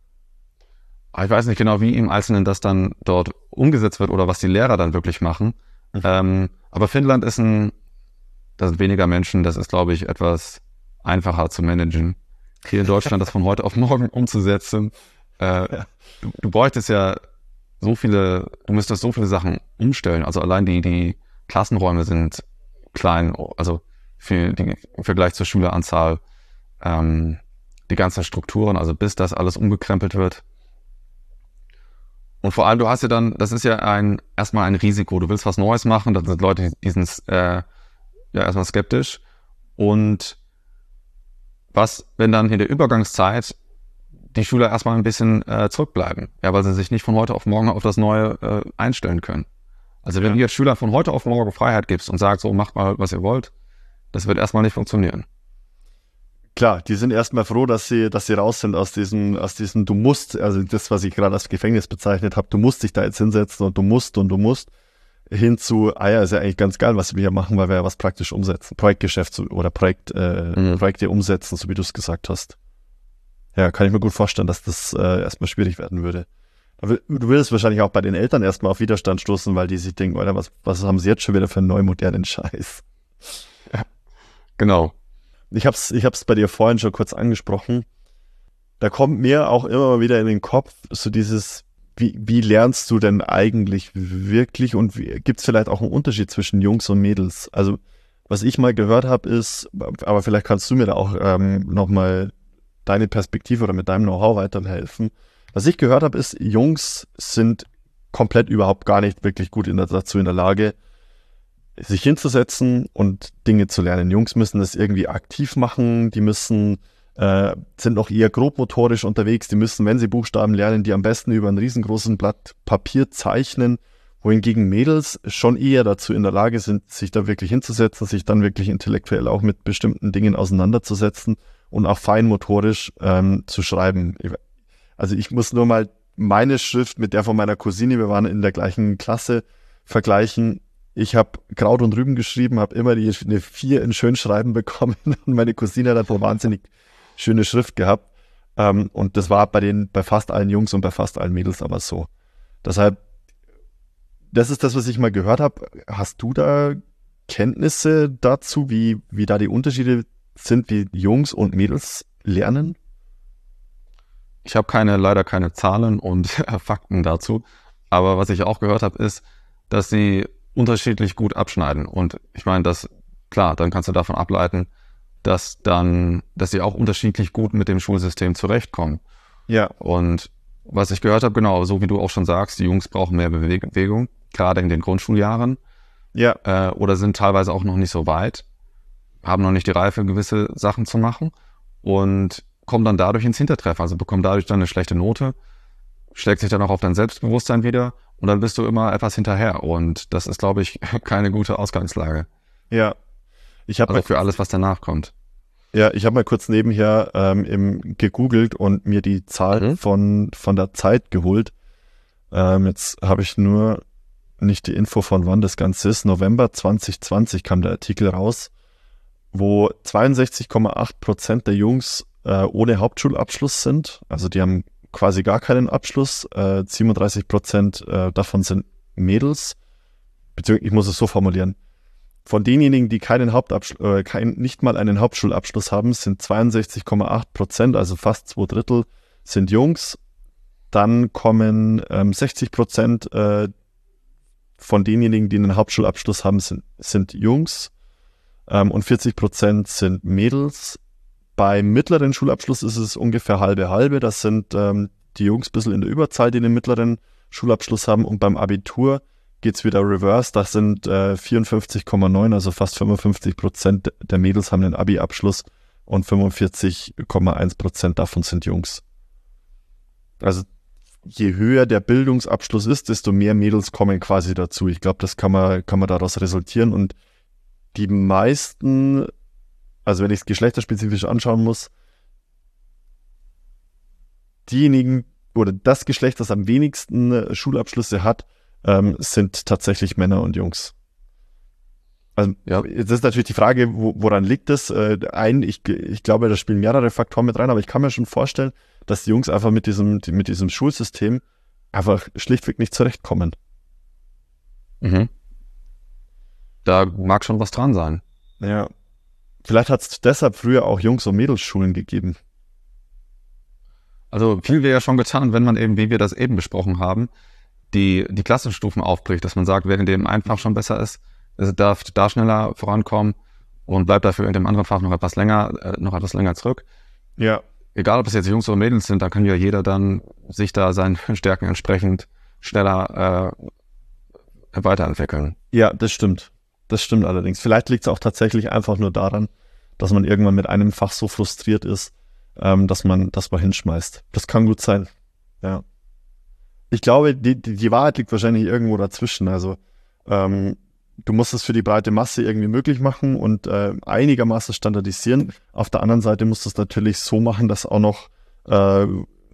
Ich weiß nicht genau, wie im Einzelnen das dann dort umgesetzt wird oder was die Lehrer dann wirklich machen. Mhm. Ähm, aber Finnland ist ein, da sind weniger Menschen, das ist, glaube ich, etwas einfacher zu managen. Hier in Deutschland das von heute auf morgen umzusetzen. Äh, ja. du, du bräuchtest ja so viele, du müsstest so viele Sachen umstellen. Also allein die, die Klassenräume sind klein, also für die, im Vergleich zur Schüleranzahl, ähm, die ganzen Strukturen, also bis das alles umgekrempelt wird. Und vor allem, du hast ja dann, das ist ja ein erstmal ein Risiko. Du willst was Neues machen, dann sind Leute, die sind äh, ja erstmal skeptisch. Und was, wenn dann in der Übergangszeit die Schüler erstmal ein bisschen äh, zurückbleiben, ja, weil sie sich nicht von heute auf morgen auf das Neue äh, einstellen können. Also wenn ja. du jetzt Schüler von heute auf morgen Freiheit gibst und sagst, so macht mal, was ihr wollt, das wird erstmal nicht funktionieren. Klar, die sind erstmal froh, dass sie, dass sie raus sind aus diesem, aus diesem du musst, also das, was ich gerade als Gefängnis bezeichnet habe, du musst dich da jetzt hinsetzen und du musst und du musst, hin zu, ah ja, ist ja eigentlich ganz geil, was wir hier machen, weil wir ja was praktisch umsetzen. Projektgeschäft oder Projekt, äh, mhm. Projekte umsetzen, so wie du es gesagt hast. Ja, kann ich mir gut vorstellen, dass das äh, erstmal schwierig werden würde. Du würdest wahrscheinlich auch bei den Eltern erstmal auf Widerstand stoßen, weil die sich denken, Alter, was, was haben sie jetzt schon wieder für einen neuen modernen Scheiß? Ja, genau. Ich hab's, ich hab's bei dir vorhin schon kurz angesprochen. Da kommt mir auch immer mal wieder in den Kopf so dieses, wie, wie lernst du denn eigentlich wirklich und gibt es vielleicht auch einen Unterschied zwischen Jungs und Mädels? Also was ich mal gehört habe ist, aber vielleicht kannst du mir da auch ähm, nochmal deine Perspektive oder mit deinem Know-how weiterhelfen. Was ich gehört habe ist, Jungs sind komplett überhaupt gar nicht wirklich gut in der, dazu in der Lage, sich hinzusetzen und Dinge zu lernen. Jungs müssen das irgendwie aktiv machen, die müssen, äh, sind noch eher grobmotorisch unterwegs, die müssen, wenn sie Buchstaben lernen, die am besten über ein riesengroßes Blatt Papier zeichnen, wohingegen Mädels schon eher dazu in der Lage sind, sich da wirklich hinzusetzen, sich dann wirklich intellektuell auch mit bestimmten Dingen auseinanderzusetzen und auch feinmotorisch ähm, zu schreiben. Also ich muss nur mal meine Schrift mit der von meiner Cousine, wir waren in der gleichen Klasse, vergleichen. Ich habe Kraut und Rüben geschrieben, habe immer die eine vier in Schönschreiben bekommen und meine Cousine hat eine wahnsinnig schöne Schrift gehabt. Ähm, und das war bei den, bei fast allen Jungs und bei fast allen Mädels aber so. Deshalb, das ist das, was ich mal gehört habe. Hast du da Kenntnisse dazu, wie, wie da die Unterschiede sind, wie Jungs und Mädels lernen? Ich habe keine, leider keine Zahlen und Fakten dazu. Aber was ich auch gehört habe, ist, dass sie unterschiedlich gut abschneiden. Und ich meine, das, klar, dann kannst du davon ableiten, dass dann, dass sie auch unterschiedlich gut mit dem Schulsystem zurechtkommen. Ja. Und was ich gehört habe, genau, so wie du auch schon sagst, die Jungs brauchen mehr Bewegung, gerade in den Grundschuljahren. Ja. Äh, oder sind teilweise auch noch nicht so weit, haben noch nicht die Reife, gewisse Sachen zu machen und kommen dann dadurch ins Hintertreffen, also bekommen dadurch dann eine schlechte Note, schlägt sich dann auch auf dein Selbstbewusstsein wieder und dann bist du immer etwas hinterher und das ist, glaube ich, keine gute Ausgangslage. Ja. Ich habe also für alles, was danach kommt. Ja, ich habe mal kurz nebenher ähm, im, gegoogelt und mir die Zahl mhm. von, von der Zeit geholt. Ähm, jetzt habe ich nur nicht die Info von wann das Ganze ist. November zwanzig zwanzig kam der Artikel raus, wo zweiundsechzig Komma acht Prozent der Jungs äh, ohne Hauptschulabschluss sind. Also die haben quasi gar keinen Abschluss. Äh, siebenunddreißig Prozent äh, davon sind Mädels. Beziehungsweise, ich muss es so formulieren. Von denjenigen, die keinen Hauptabschluss, äh, kein, nicht mal einen Hauptschulabschluss haben, sind zweiundsechzig Komma acht Prozent, also fast zwei Drittel, sind Jungs. Dann kommen ähm, sechzig Prozent äh, von denjenigen, die einen Hauptschulabschluss haben, sind, sind Jungs. Ähm, und vierzig Prozent sind Mädels. beim mittleren Schulabschluss ist es ungefähr halbe halbe. Das sind ähm, die Jungs ein bisschen in der Überzahl, die den mittleren Schulabschluss haben. Und beim Abitur geht's wieder reverse. Das sind äh, vierundfünfzig Komma neun, also fast fünfundfünfzig Prozent der Mädels haben einen Abi-Abschluss und fünfundvierzig Komma eins Prozent davon sind Jungs. Also je höher der Bildungsabschluss ist, desto mehr Mädels kommen quasi dazu. Ich glaube, das kann man, kann man daraus resultieren. Und die meisten, also wenn ich es geschlechterspezifisch anschauen muss, diejenigen oder das Geschlecht, das am wenigsten Schulabschlüsse hat, ähm, sind tatsächlich Männer und Jungs. Also ja, jetzt ist natürlich die Frage, wo, woran liegt das? Äh, ein, ich, ich glaube, da spielen mehrere Faktoren mit rein, aber ich kann mir schon vorstellen, dass die Jungs einfach mit diesem, mit diesem Schulsystem einfach schlichtweg nicht zurechtkommen. Mhm. Da mag schon was dran sein. Ja. Vielleicht hat es deshalb früher auch Jungs- und Mädelsschulen gegeben. Also viel wäre ja schon getan, wenn man eben, wie wir das eben besprochen haben, die, die Klassenstufen aufbricht, dass man sagt, wer in dem einen Fach schon besser ist, darf da schneller vorankommen und bleibt dafür in dem anderen Fach noch etwas länger, äh, noch etwas länger zurück. Ja. Egal, ob es jetzt Jungs oder Mädels sind, da kann ja jeder dann sich da seinen Stärken entsprechend schneller äh, weiterentwickeln. Ja, das stimmt. Das stimmt allerdings. Vielleicht liegt es auch tatsächlich einfach nur daran, dass man irgendwann mit einem Fach so frustriert ist, ähm, dass man das mal hinschmeißt. Das kann gut sein. Ja. Ich glaube, die, die, die Wahrheit liegt wahrscheinlich irgendwo dazwischen. Also ähm, du musst es für die breite Masse irgendwie möglich machen und äh, einigermaßen standardisieren. Auf der anderen Seite musst du es natürlich so machen, dass auch noch äh,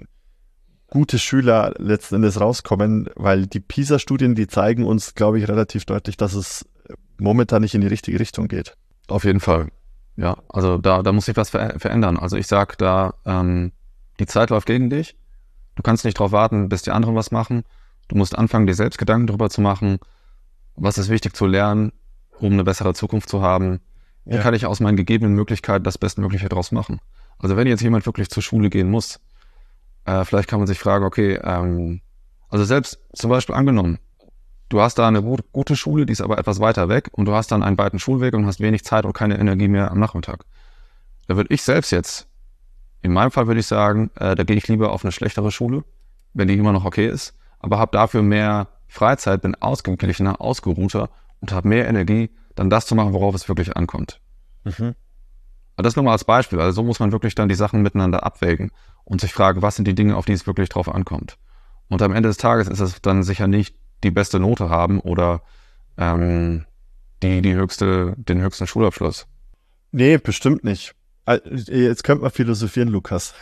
gute Schüler letzten Endes rauskommen, weil die PISA-Studien, die zeigen uns, glaube ich, relativ deutlich, dass es momentan nicht in die richtige Richtung geht. Auf jeden Fall. Ja, also da, da muss sich was ver- verändern. Also ich sag da, ähm, die Zeit läuft gegen dich. Du kannst nicht darauf warten, bis die anderen was machen. Du musst anfangen, dir selbst Gedanken darüber zu machen, was ist wichtig zu lernen, um eine bessere Zukunft zu haben. Wie Ja. kann ich aus meinen gegebenen Möglichkeiten das Bestmögliche daraus machen? Also wenn jetzt jemand wirklich zur Schule gehen muss, äh, vielleicht kann man sich fragen, okay, ähm, also selbst zum Beispiel angenommen, du hast da eine gut, gute Schule, die ist aber etwas weiter weg und du hast dann einen weiten Schulweg und hast wenig Zeit und keine Energie mehr am Nachmittag. Da würde ich selbst jetzt, in meinem Fall würde ich sagen, äh, da gehe ich lieber auf eine schlechtere Schule, wenn die immer noch okay ist, aber habe dafür mehr Freizeit, bin ausgeglichener, ausgeruhter und habe mehr Energie, dann das zu machen, worauf es wirklich ankommt. Mhm. Aber das nur mal als Beispiel. Also so muss man wirklich dann die Sachen miteinander abwägen und sich fragen, was sind die Dinge, auf die es wirklich drauf ankommt. Und am Ende des Tages ist es dann sicher nicht die beste Note haben oder ähm, die, die höchste, den höchsten Schulabschluss. Nee, bestimmt nicht. Äh, Jetzt könnte man philosophieren, Lukas.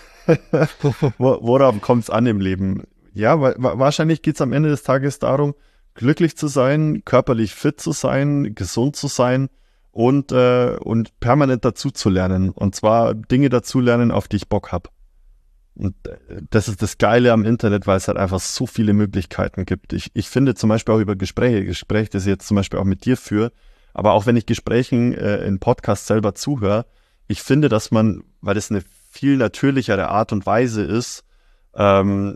Wo- Worauf kommt es an im Leben? Ja, wa- wa- wahrscheinlich geht es am Ende des Tages darum, glücklich zu sein, körperlich fit zu sein, gesund zu sein und, äh, und permanent dazu zu lernen. Und zwar Dinge dazu lernen, auf die ich Bock habe. Und äh, das ist das Geile am Internet, weil es halt einfach so viele Möglichkeiten gibt. Ich, ich finde zum Beispiel auch über Gespräche, Gespräche, das ich jetzt zum Beispiel auch mit dir führe, aber auch wenn ich Gesprächen äh, in Podcasts selber zuhöre, ich finde, dass man, weil das eine viel natürlichere Art und Weise ist, ähm,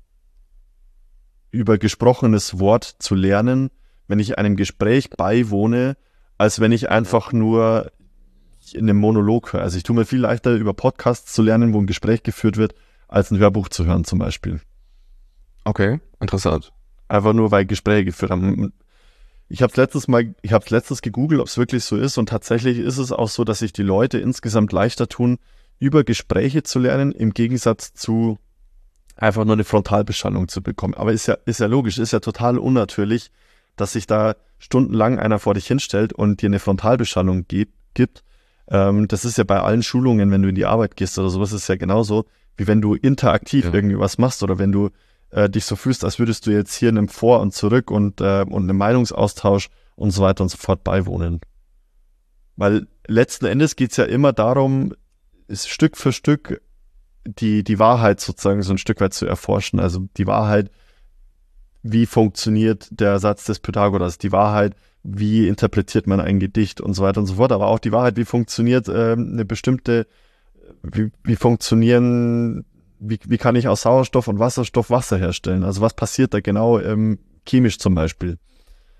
über gesprochenes Wort zu lernen, wenn ich einem Gespräch beiwohne, als wenn ich einfach nur in einem Monolog höre. Also ich tue mir viel leichter, über Podcasts zu lernen, wo ein Gespräch geführt wird, als ein Hörbuch zu hören zum Beispiel. Okay, interessant. Einfach nur, weil Gespräche geführt haben. Ich habe es letztes Mal, ich habe es letztes gegoogelt, ob es wirklich so ist, und tatsächlich ist es auch so, dass sich die Leute insgesamt leichter tun, über Gespräche zu lernen, im Gegensatz zu einfach nur eine Frontalbeschallung zu bekommen. Aber ist ja, ist ja logisch, ist ja total unnatürlich, dass sich da stundenlang einer vor dich hinstellt und dir eine Frontalbeschallung gibt. gibt. Ähm, das ist ja bei allen Schulungen, wenn du in die Arbeit gehst oder sowas, ist ja genauso, wie wenn du interaktiv Ja. irgendwie was machst oder wenn du äh, dich so fühlst, als würdest du jetzt hier einem Vor und Zurück und, äh, und einem Meinungsaustausch und so weiter und so fort beiwohnen. Weil letzten Endes geht es ja immer darum, ist Stück für Stück die, die Wahrheit sozusagen so ein Stück weit zu erforschen. Also die Wahrheit, wie funktioniert der Satz des Pythagoras, die Wahrheit, wie interpretiert man ein Gedicht und so weiter und so fort, aber auch die Wahrheit, wie funktioniert ähm, eine bestimmte, wie, wie funktionieren, wie, wie kann ich aus Sauerstoff und Wasserstoff Wasser herstellen? Also was passiert da genau ähm, chemisch zum Beispiel?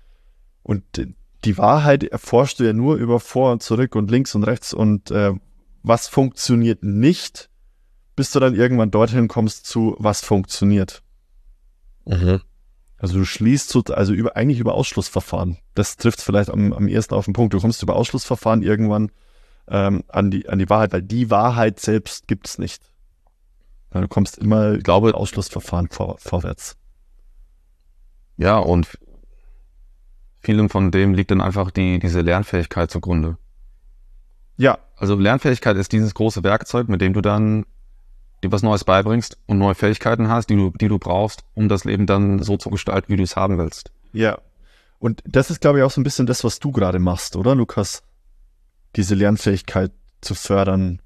Und die Wahrheit erforschst du ja nur über Vor und Zurück und links und rechts und äh, was funktioniert nicht, bis du dann irgendwann dorthin kommst zu, was funktioniert. Mhm. Also du schließt so, also über, eigentlich über Ausschlussverfahren. Das trifft vielleicht am, am ehesten auf den Punkt. Du kommst über Ausschlussverfahren irgendwann ähm, an die, an die Wahrheit, weil die Wahrheit selbst gibt's nicht. Ja, du kommst immer, ich glaube, Ausschlussverfahren vor, vorwärts. Ja, und vielem von dem liegt dann einfach die, diese Lernfähigkeit zugrunde. Ja. Also Lernfähigkeit ist dieses große Werkzeug, mit dem du dann dir was Neues beibringst und neue Fähigkeiten hast, die du, die du brauchst, um das Leben dann so zu gestalten, wie du es haben willst. Ja. Und das ist, glaube ich, auch so ein bisschen das, was du gerade machst, oder, Lukas? Diese Lernfähigkeit zu fördern.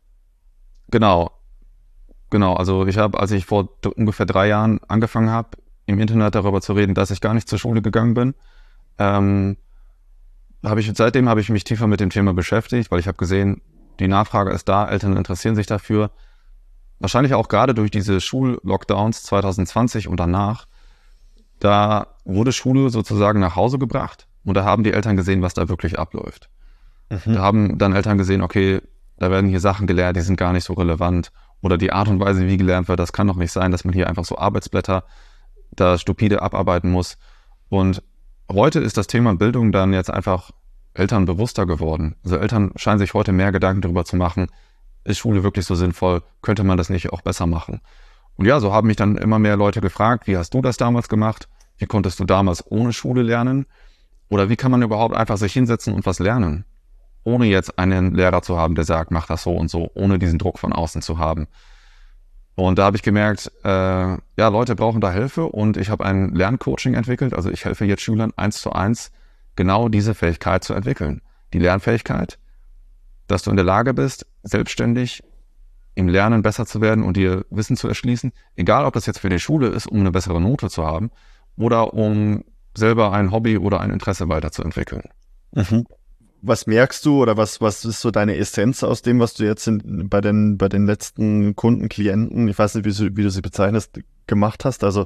Genau. Genau. Also ich habe, als ich vor d- ungefähr drei Jahren angefangen habe, im Internet darüber zu reden, dass ich gar nicht zur Schule gegangen bin, ähm, habe ich, seitdem habe ich mich tiefer mit dem Thema beschäftigt, weil ich habe gesehen, die Nachfrage ist da, Eltern interessieren sich dafür. Wahrscheinlich auch gerade durch diese Schullockdowns zwanzig zwanzig und danach, da wurde Schule sozusagen nach Hause gebracht und da haben die Eltern gesehen, was da wirklich abläuft. Mhm. Da haben dann Eltern gesehen, okay, da werden hier Sachen gelehrt, die sind gar nicht so relevant. Oder die Art und Weise, wie gelernt wird, das kann doch nicht sein, dass man hier einfach so Arbeitsblätter da stupide abarbeiten muss. Und heute ist das Thema Bildung dann jetzt einfach Eltern bewusster geworden. Also Eltern scheinen sich heute mehr Gedanken darüber zu machen, ist Schule wirklich so sinnvoll? Könnte man das nicht auch besser machen? Und ja, so haben mich dann immer mehr Leute gefragt, wie hast du das damals gemacht? Wie konntest du damals ohne Schule lernen? Oder wie kann man überhaupt einfach sich hinsetzen und was lernen? Ohne jetzt einen Lehrer zu haben, der sagt, mach das so und so, ohne diesen Druck von außen zu haben. Und da habe ich gemerkt, äh, ja, Leute brauchen da Hilfe und ich habe ein Lerncoaching entwickelt. Also ich helfe jetzt Schülern eins zu eins, genau diese Fähigkeit zu entwickeln. Die Lernfähigkeit, dass du in der Lage bist, selbstständig im Lernen besser zu werden und dir Wissen zu erschließen. Egal, ob das jetzt für die Schule ist, um eine bessere Note zu haben oder um selber ein Hobby oder ein Interesse weiterzuentwickeln. Mhm. Was merkst du oder was, was ist so deine Essenz aus dem, was du jetzt in, bei den, bei den letzten Kunden, Klienten, ich weiß nicht, wie, du, wie du sie bezeichnest, gemacht hast? Also,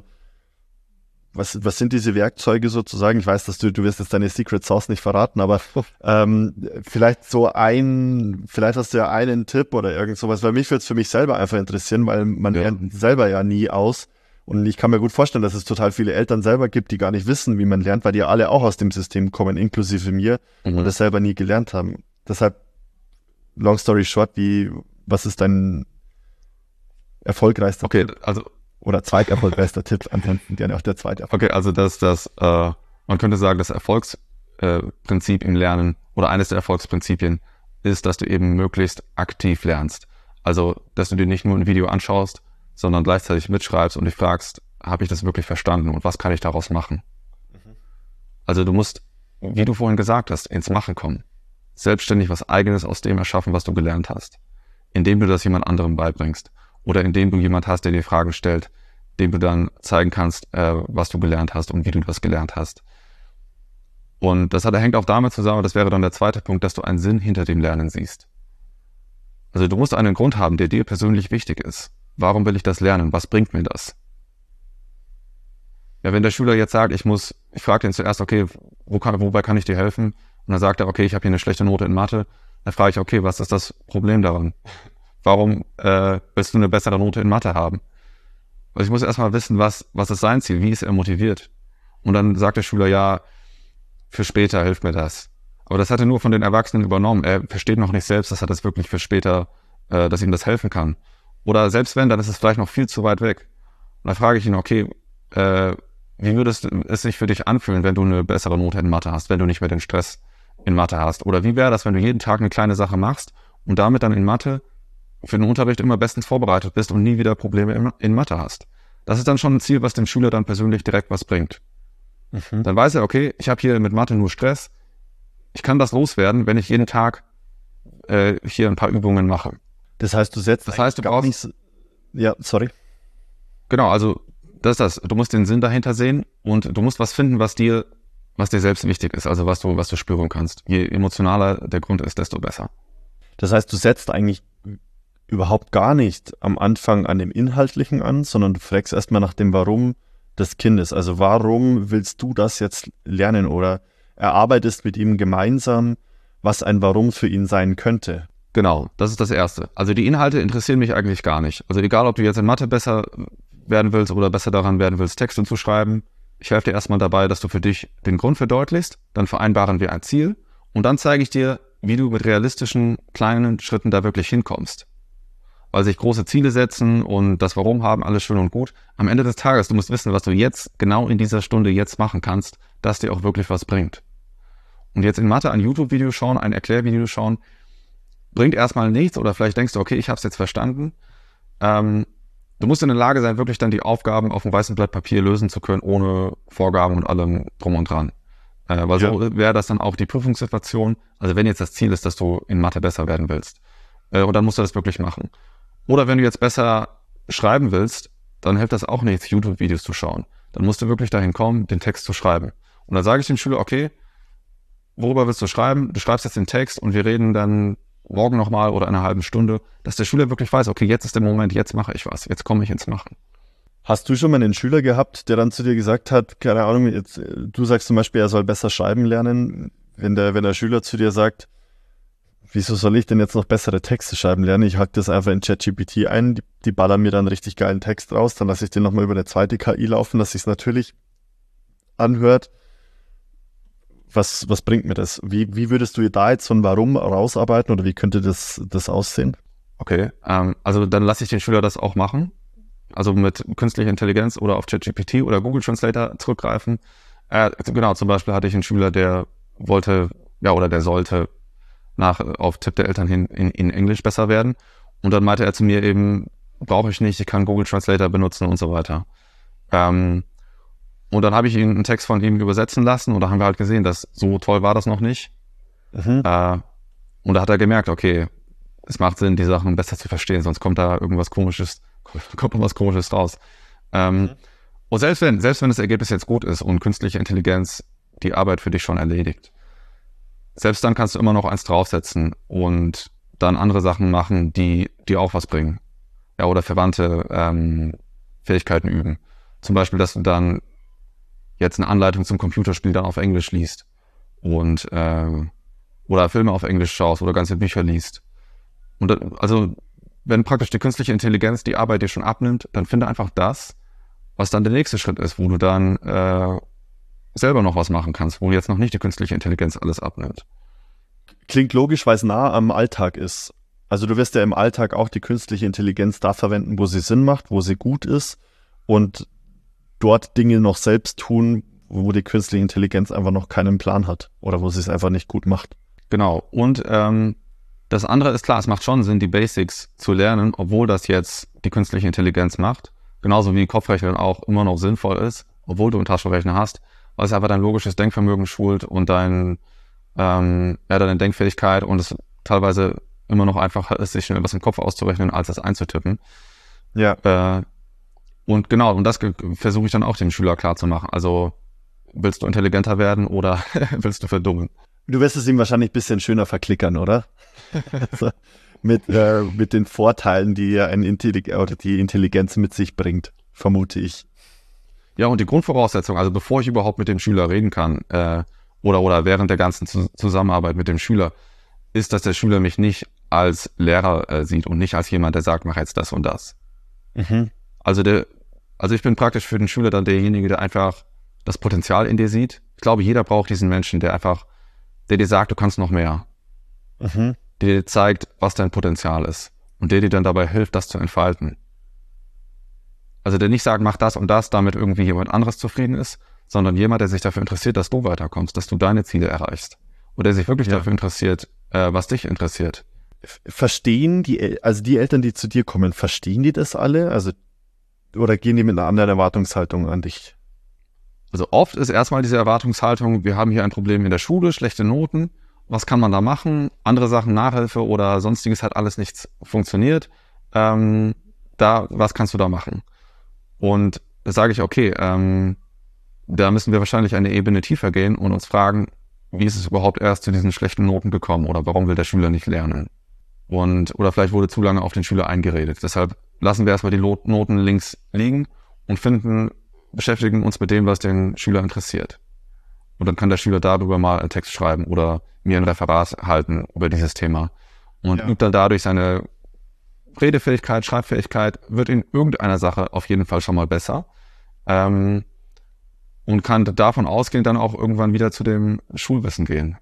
was, was sind diese Werkzeuge sozusagen? Ich weiß, dass du, du wirst jetzt deine Secret Sauce nicht verraten, aber ähm, vielleicht so ein, vielleicht hast du ja einen Tipp oder irgend sowas, weil mich würde es für mich selber einfach interessieren, weil man Ja. lernt selber ja nie aus. Und ich kann mir gut vorstellen, dass es total viele Eltern selber gibt, die gar nicht wissen, wie man lernt, weil die ja alle auch aus dem System kommen, inklusive mir, Mhm. und das selber nie gelernt haben. Deshalb, long story short, wie, was ist dein erfolgreichster Okay, Tipp also oder zweiterfolgreichster Tipp? Ansonsten gerne auch der zweite. Okay, also das, das, äh, man könnte sagen, das Erfolgsprinzip äh, Prinzip im Lernen oder eines der Erfolgsprinzipien ist, dass du eben möglichst aktiv lernst. Also, dass du dir nicht nur ein Video anschaust, sondern gleichzeitig mitschreibst und dich fragst, habe ich das wirklich verstanden und was kann ich daraus machen? Mhm. Also du musst, wie du vorhin gesagt hast, ins Machen kommen. Selbstständig was Eigenes aus dem erschaffen, was du gelernt hast. Indem du das jemand anderem beibringst. Oder indem du jemand hast, der dir Fragen stellt, dem du dann zeigen kannst, äh, was du gelernt hast und wie du das gelernt hast. Und das hat, hängt auch damit zusammen, das wäre dann der zweite Punkt, dass du einen Sinn hinter dem Lernen siehst. Also du musst einen Grund haben, der dir persönlich wichtig ist. Warum will ich das lernen? Was bringt mir das? Ja, wenn der Schüler jetzt sagt, ich muss, ich frage ihn zuerst, okay, wo kann, wobei kann ich dir helfen? Und dann sagt er, okay, ich habe hier eine schlechte Note in Mathe. Dann frage ich, okay, was ist das Problem daran? Warum äh, willst du eine bessere Note in Mathe haben? Also ich muss erstmal wissen, was, was ist sein Ziel? Wie ist er motiviert? Und dann sagt der Schüler, ja, für später hilft mir das. Aber das hat er nur von den Erwachsenen übernommen. Er versteht noch nicht selbst, dass er das wirklich für später, äh, dass ihm das helfen kann. Oder selbst wenn, dann ist es vielleicht noch viel zu weit weg. Und dann frage ich ihn, okay, äh, wie würde es, es sich für dich anfühlen, wenn du eine bessere Note in Mathe hast, wenn du nicht mehr den Stress in Mathe hast? Oder wie wäre das, wenn du jeden Tag eine kleine Sache machst und damit dann in Mathe für den Unterricht immer bestens vorbereitet bist und nie wieder Probleme in, in Mathe hast? Das ist dann schon ein Ziel, was dem Schüler dann persönlich direkt was bringt. Mhm. Dann weiß er, okay, ich habe hier mit Mathe nur Stress. Ich kann das loswerden, wenn ich jeden Tag äh, hier ein paar Übungen mache. Das heißt, du setzt Das heißt, du gar brauchst- nicht so, ja, sorry. Genau, also das ist das. Du musst den Sinn dahinter sehen und du musst was finden, was dir, was dir selbst wichtig ist, also was du, was du spüren kannst. Je emotionaler der Grund ist, desto besser. Das heißt, du setzt eigentlich überhaupt gar nicht am Anfang an dem Inhaltlichen an, sondern du fragst erstmal nach dem Warum des Kindes. Also warum willst du das jetzt lernen oder erarbeitest mit ihm gemeinsam, was ein Warum für ihn sein könnte. Genau, das ist das Erste. Also die Inhalte interessieren mich eigentlich gar nicht. Also egal, ob du jetzt in Mathe besser werden willst oder besser daran werden willst, Texte zu schreiben, ich helfe dir erstmal dabei, dass du für dich den Grund verdeutlichst, dann vereinbaren wir ein Ziel und dann zeige ich dir, wie du mit realistischen kleinen Schritten da wirklich hinkommst. Weil sich große Ziele setzen und das Warum haben, alles schön und gut. Am Ende des Tages, du musst wissen, was du jetzt genau in dieser Stunde jetzt machen kannst, dass dir auch wirklich was bringt. Und jetzt in Mathe ein YouTube-Video schauen, ein Erklärvideo schauen, bringt erstmal nichts oder vielleicht denkst du, okay, ich habe es jetzt verstanden. Ähm, du musst in der Lage sein, wirklich dann die Aufgaben auf einem weißen Blatt Papier lösen zu können, ohne Vorgaben und allem drum und dran. Äh, weil ja. So wäre das dann auch die Prüfungssituation. Also wenn jetzt das Ziel ist, dass du in Mathe besser werden willst. Äh, und dann musst du das wirklich machen. Oder wenn du jetzt besser schreiben willst, dann hilft das auch nichts, YouTube-Videos zu schauen. Dann musst du wirklich dahin kommen, den Text zu schreiben. Und dann sage ich dem Schüler, okay, worüber willst du schreiben? Du schreibst jetzt den Text und wir reden dann morgen nochmal oder in einer halben Stunde, dass der Schüler wirklich weiß, okay, jetzt ist der Moment, jetzt mache ich was, jetzt komme ich ins Machen. Hast du schon mal einen Schüler gehabt, der dann zu dir gesagt hat, keine Ahnung, jetzt, du sagst zum Beispiel, er soll besser schreiben lernen, wenn der, wenn der Schüler zu dir sagt, wieso soll ich denn jetzt noch bessere Texte schreiben lernen? Ich hack das einfach in ChatGPT ein, die, die ballern mir dann einen richtig geilen Text raus, dann lasse ich den nochmal über eine zweite K I laufen, dass sich's natürlich anhört. Was, was bringt mir das? Wie, wie würdest du da jetzt so ein Warum rausarbeiten oder wie könnte das, das aussehen? Okay, ähm, also dann lasse ich den Schüler das auch machen. Also mit künstlicher Intelligenz oder auf ChatGPT oder Google Translator zurückgreifen. Äh, genau, zum Beispiel hatte ich einen Schüler, der wollte, ja, oder der sollte nach, auf Tipp der Eltern hin in, in Englisch besser werden. Und dann meinte er zu mir eben, brauche ich nicht, ich kann Google Translator benutzen und so weiter. Ähm, Und dann habe ich ihn einen Text von ihm übersetzen lassen und da haben wir halt gesehen, dass so toll war das noch nicht. Mhm. Äh, und da hat er gemerkt, okay, es macht Sinn, die Sachen besser zu verstehen, sonst kommt da irgendwas Komisches, kommt noch was Komisches raus. Ähm, mhm. Und selbst wenn, selbst wenn das Ergebnis jetzt gut ist und künstliche Intelligenz die Arbeit für dich schon erledigt, selbst dann kannst du immer noch eins draufsetzen und dann andere Sachen machen, die die auch was bringen. Ja, oder verwandte ähm, Fähigkeiten üben. Zum Beispiel, dass du dann jetzt eine Anleitung zum Computerspiel dann auf Englisch liest und äh, oder Filme auf Englisch schaust oder ganze Bücher liest. Und da, also wenn praktisch die künstliche Intelligenz die Arbeit dir schon abnimmt, dann finde einfach das, was dann der nächste Schritt ist, wo du dann äh, selber noch was machen kannst, wo jetzt noch nicht die künstliche Intelligenz alles abnimmt. Klingt logisch, weil es nah am Alltag ist. Also du wirst ja im Alltag auch die künstliche Intelligenz da verwenden, wo sie Sinn macht, wo sie gut ist und dort Dinge noch selbst tun, wo die künstliche Intelligenz einfach noch keinen Plan hat oder wo sie es einfach nicht gut macht. Genau. Und ähm, das andere ist klar, es macht schon Sinn, die Basics zu lernen, obwohl das jetzt die künstliche Intelligenz macht. Genauso wie Kopfrechnen auch immer noch sinnvoll ist, obwohl du einen Taschenrechner hast, weil es einfach dein logisches Denkvermögen schult und dein, ähm, ja, deine Denkfähigkeit und es teilweise immer noch einfacher ist, sich schnell was im Kopf auszurechnen, als das einzutippen. Ja. Äh, Und genau, und das versuche ich dann auch dem Schüler klarzumachen. Also, willst du intelligenter werden oder willst du verdummen? Du wirst es ihm wahrscheinlich ein bisschen schöner verklickern, oder? Also, mit, äh, mit den Vorteilen, die ein Intellig- oder die Intelligenz mit sich bringt, vermute ich. Ja, und die Grundvoraussetzung, also bevor ich überhaupt mit dem Schüler reden kann, äh, oder, oder während der ganzen Zu- Zusammenarbeit mit dem Schüler, ist, dass der Schüler mich nicht als Lehrer äh, sieht und nicht als jemand, der sagt, mach jetzt das und das. Mhm. Also der, also ich bin praktisch für den Schüler dann derjenige, der einfach das Potenzial in dir sieht. Ich glaube, jeder braucht diesen Menschen, der einfach, der dir sagt, du kannst noch mehr. Mhm. Der dir zeigt, was dein Potenzial ist. Und der dir dann dabei hilft, das zu entfalten. Also der nicht sagt, mach das und das, damit irgendwie jemand anderes zufrieden ist, sondern jemand, der sich dafür interessiert, dass du weiterkommst, dass du deine Ziele erreichst. Und der sich wirklich ja. dafür interessiert, äh, was dich interessiert. Verstehen die, also die Eltern, die zu dir kommen, verstehen die das alle? Also oder gehen die mit einer anderen Erwartungshaltung an dich? Also oft ist erstmal diese Erwartungshaltung, wir haben hier ein Problem in der Schule, schlechte Noten, was kann man da machen? Andere Sachen, Nachhilfe oder sonstiges hat alles nichts funktioniert. Ähm, da, was kannst du da machen? Und da sage ich, okay, ähm, da müssen wir wahrscheinlich eine Ebene tiefer gehen und uns fragen, wie ist es überhaupt erst zu diesen schlechten Noten gekommen oder warum will der Schüler nicht lernen? Und oder vielleicht wurde zu lange auf den Schüler eingeredet. Deshalb lassen wir erstmal die Noten links liegen und finden, beschäftigen uns mit dem, was den Schüler interessiert. Und dann kann der Schüler darüber mal einen Text schreiben oder mir ein Referat halten über dieses Thema. und Ja. übt dann dadurch seine Redefähigkeit, Schreibfähigkeit, wird in irgendeiner Sache auf jeden Fall schon mal besser. Ähm, und kann davon ausgehend dann auch irgendwann wieder zu dem Schulwissen gehen.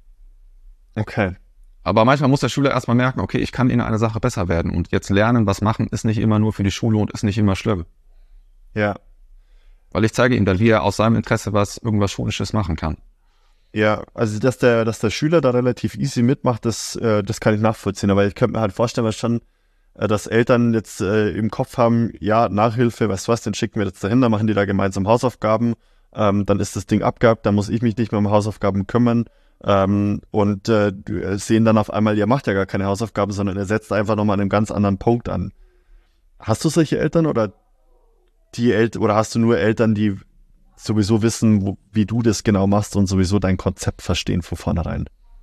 Okay. Aber manchmal muss der Schüler erstmal merken, okay, ich kann in einer Sache besser werden und jetzt lernen, was machen, ist nicht immer nur für die Schule und ist nicht immer schlimm. Ja. Weil ich zeige ihm dann, wie er aus seinem Interesse was, irgendwas Schulisches machen kann. Ja, also dass der, dass der Schüler da relativ easy mitmacht, das, äh, das kann ich nachvollziehen. Aber ich könnte mir halt vorstellen, weil schon, äh, dass Eltern jetzt äh, im Kopf haben, ja, Nachhilfe, weißt du was, den schicken wir jetzt dahin, dann machen die da gemeinsam Hausaufgaben, ähm, dann ist das Ding abgehakt, dann muss ich mich nicht mehr um Hausaufgaben kümmern. Ähm, und äh, sehen dann auf einmal, ihr macht ja gar keine Hausaufgaben, sondern ihr setzt einfach nochmal an einem ganz anderen Punkt an. Hast du solche Eltern oder die Eltern, oder hast du nur Eltern, die sowieso wissen, wo, wie du das genau machst und sowieso dein Konzept verstehen von vornherein?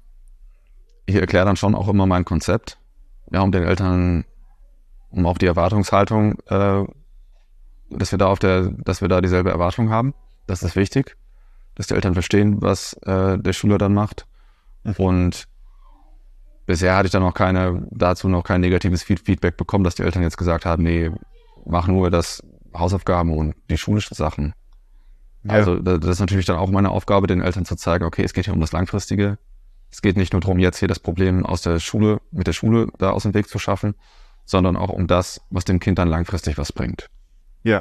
Ich erkläre dann schon auch immer mein Konzept, ja, um den Eltern, um auch die Erwartungshaltung, äh, dass wir da auf der, dass wir da dieselbe Erwartung haben. Das ist wichtig, dass die Eltern verstehen, was äh, der Schüler dann macht. Mhm. Und bisher hatte ich dann noch keine, dazu noch kein negatives Feedback bekommen, dass die Eltern jetzt gesagt haben, nee, mach nur das Hausaufgaben und die schulischen Sachen. Ja. Also das ist natürlich dann auch meine Aufgabe, den Eltern zu zeigen, okay, es geht hier um das Langfristige. Es geht nicht nur darum, jetzt hier das Problem aus der Schule, mit der Schule da aus dem Weg zu schaffen, sondern auch um das, was dem Kind dann langfristig was bringt. Ja.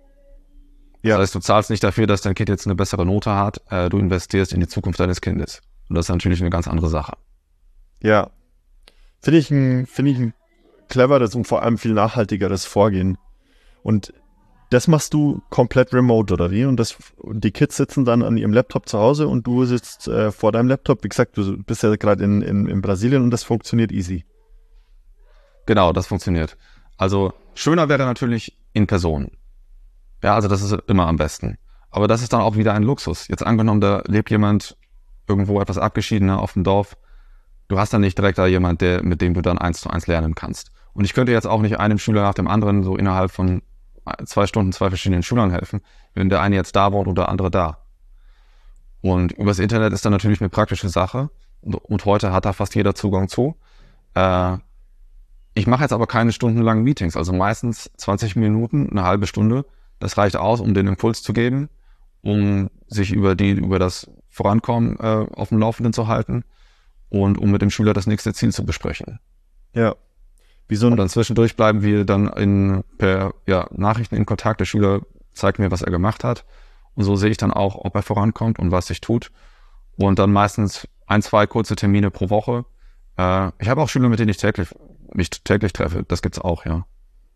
Ja. Das heißt, du zahlst nicht dafür, dass dein Kind jetzt eine bessere Note hat, äh, du investierst in die Zukunft deines Kindes. Und das ist natürlich eine ganz andere Sache. Ja. Finde ich ein, finde ich ein cleveres und vor allem viel nachhaltigeres Vorgehen. Und das machst du komplett remote, oder wie? Und, das, und die Kids sitzen dann an ihrem Laptop zu Hause und du sitzt äh, vor deinem Laptop. Wie gesagt, du bist ja gerade in, in, in Brasilien und das funktioniert easy. Genau, das funktioniert. Also schöner wäre natürlich in Person. Ja, also das ist immer am besten. Aber das ist dann auch wieder ein Luxus. Jetzt angenommen, da lebt jemand irgendwo etwas abgeschiedener auf dem Dorf. Du hast dann nicht direkt da jemand, der, mit dem du dann eins zu eins lernen kannst. Und ich könnte jetzt auch nicht einem Schüler nach dem anderen so innerhalb von zwei Stunden zwei verschiedenen Schülern helfen, wenn der eine jetzt da wohnt und der andere da. Und übers Internet ist dann natürlich eine praktische Sache. Und, und heute hat da fast jeder Zugang zu. Äh, ich mache jetzt aber keine stundenlangen Meetings. Also meistens zwanzig Minuten, eine halbe Stunde. Das reicht aus, um den Impuls zu geben, um sich über die, über das Vorankommen äh, auf dem Laufenden zu halten und um mit dem Schüler das nächste Ziel zu besprechen. Ja. Wie so ein und dann zwischendurch bleiben wir dann in, per ja, Nachrichten in Kontakt. Der Schüler zeigt mir, was er gemacht hat. Und so sehe ich dann auch, ob er vorankommt und was sich tut. Und dann meistens ein, zwei kurze Termine pro Woche. Äh, ich habe auch Schüler, mit denen ich täglich, mich täglich treffe. Das gibt's auch, ja.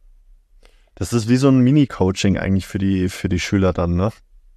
Das ist wie so ein Mini-Coaching eigentlich für die, für die Schüler dann, ne?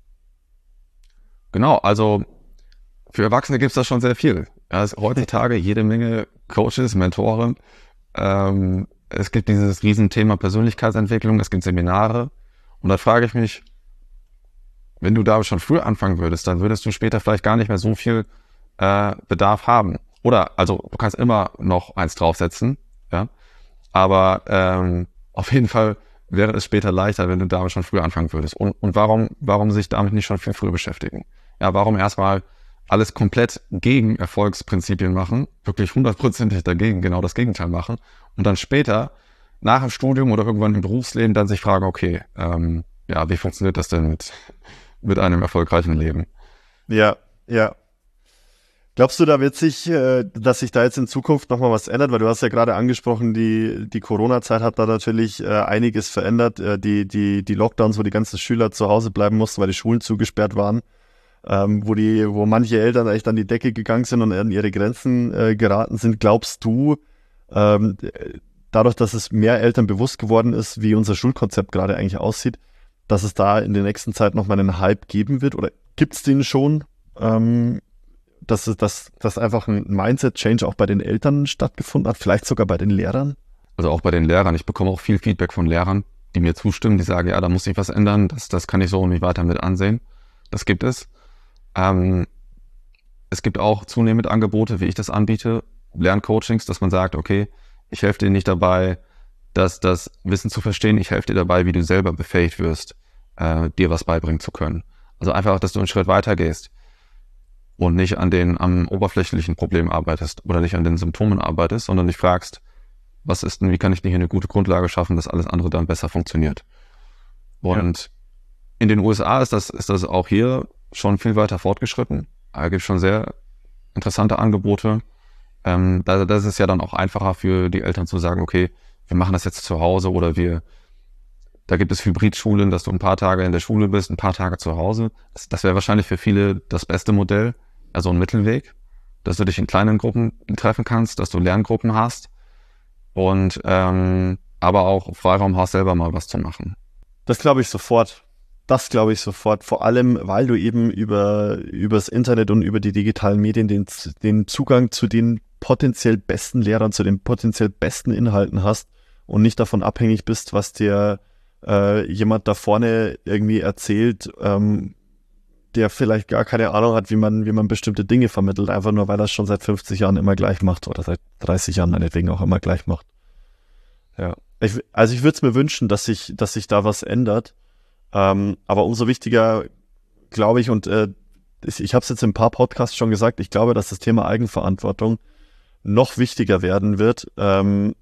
Genau, also für Erwachsene gibt's da schon sehr viel. Ja, es, heutzutage jede Menge Coaches, Mentoren. Ähm, es gibt dieses Riesenthema Persönlichkeitsentwicklung, es gibt Seminare. Und da frage ich mich, wenn du da schon früh anfangen würdest, dann würdest du später vielleicht gar nicht mehr so viel äh, Bedarf haben. Oder, also du kannst immer noch eins draufsetzen, ja. Aber ähm, auf jeden Fall wäre es später leichter, wenn du damit schon früh anfangen würdest. Und, und warum, warum sich damit nicht schon viel früher beschäftigen? Ja, warum erstmal alles komplett gegen Erfolgsprinzipien machen, wirklich hundertprozentig dagegen, genau das Gegenteil machen und dann später, nach dem Studium oder irgendwann im Berufsleben, dann sich fragen, okay, ähm, ja, wie funktioniert das denn mit, mit einem erfolgreichen Leben? Ja, ja. Glaubst du, da wird sich, äh, dass sich da jetzt in Zukunft nochmal was ändert? Weil du hast ja gerade angesprochen, die, die Corona-Zeit hat da natürlich äh, einiges verändert. Äh, die, die, die Lockdowns, wo die ganzen Schüler zu Hause bleiben mussten, weil die Schulen zugesperrt waren. Ähm, wo die, wo manche Eltern echt an die Decke gegangen sind und an ihre Grenzen äh, geraten sind. Glaubst du, ähm, dadurch, dass es mehr Eltern bewusst geworden ist, wie unser Schulkonzept gerade eigentlich aussieht, dass es da in der nächsten Zeit nochmal einen Hype geben wird? Oder gibt es den schon? Ähm, dass, dass, dass einfach ein Mindset-Change auch bei den Eltern stattgefunden hat, vielleicht sogar bei den Lehrern? Also auch bei den Lehrern. Ich bekomme auch viel Feedback von Lehrern, die mir zustimmen, die sagen, ja, da muss sich was ändern, das, das kann ich so nicht weiter mit ansehen. Das gibt es. Ähm, es gibt auch zunehmend Angebote, wie ich das anbiete, Lerncoachings, dass man sagt, okay, ich helfe dir nicht dabei, das, das Wissen zu verstehen, ich helfe dir dabei, wie du selber befähigt wirst, äh, dir was beibringen zu können. Also einfach, dass du einen Schritt weiter gehst. und nicht an den am oberflächlichen Problem arbeitest oder nicht an den Symptomen arbeitest, sondern dich fragst, was ist denn, wie kann ich denn hier eine gute Grundlage schaffen, dass alles andere dann besser funktioniert. Und ja. in den U S A ist das, ist das auch hier schon viel weiter fortgeschritten. Da gibt es schon sehr interessante Angebote. Ähm, da, das ist ja dann auch einfacher für die Eltern zu sagen, okay, wir machen das jetzt zu Hause oder wir, da gibt es Hybridschulen, dass du ein paar Tage in der Schule bist, ein paar Tage zu Hause. Das, das wäre wahrscheinlich für viele das beste Modell, also ein Mittelweg, dass du dich in kleinen Gruppen treffen kannst, dass du Lerngruppen hast und ähm, aber auch Freiraum hast, selber mal was zu machen. Das glaube ich sofort. Das glaube ich sofort. Vor allem, weil du eben über übers Internet und über die digitalen Medien den, den Zugang zu den potenziell besten Lehrern, zu den potenziell besten Inhalten hast und nicht davon abhängig bist, was dir äh, jemand da vorne irgendwie erzählt, ähm, der vielleicht gar keine Ahnung hat, wie man wie man bestimmte Dinge vermittelt, einfach nur, weil er es schon seit fünfzig Jahren immer gleich macht oder seit dreißig Jahren meinetwegen auch immer gleich macht. Ja, ich, also ich würde es mir wünschen, dass sich dass sich da was ändert. Ähm, aber umso wichtiger, glaube ich, und äh, ich, ich habe es jetzt in ein paar Podcasts schon gesagt, ich glaube, dass das Thema Eigenverantwortung noch wichtiger werden wird, ähm,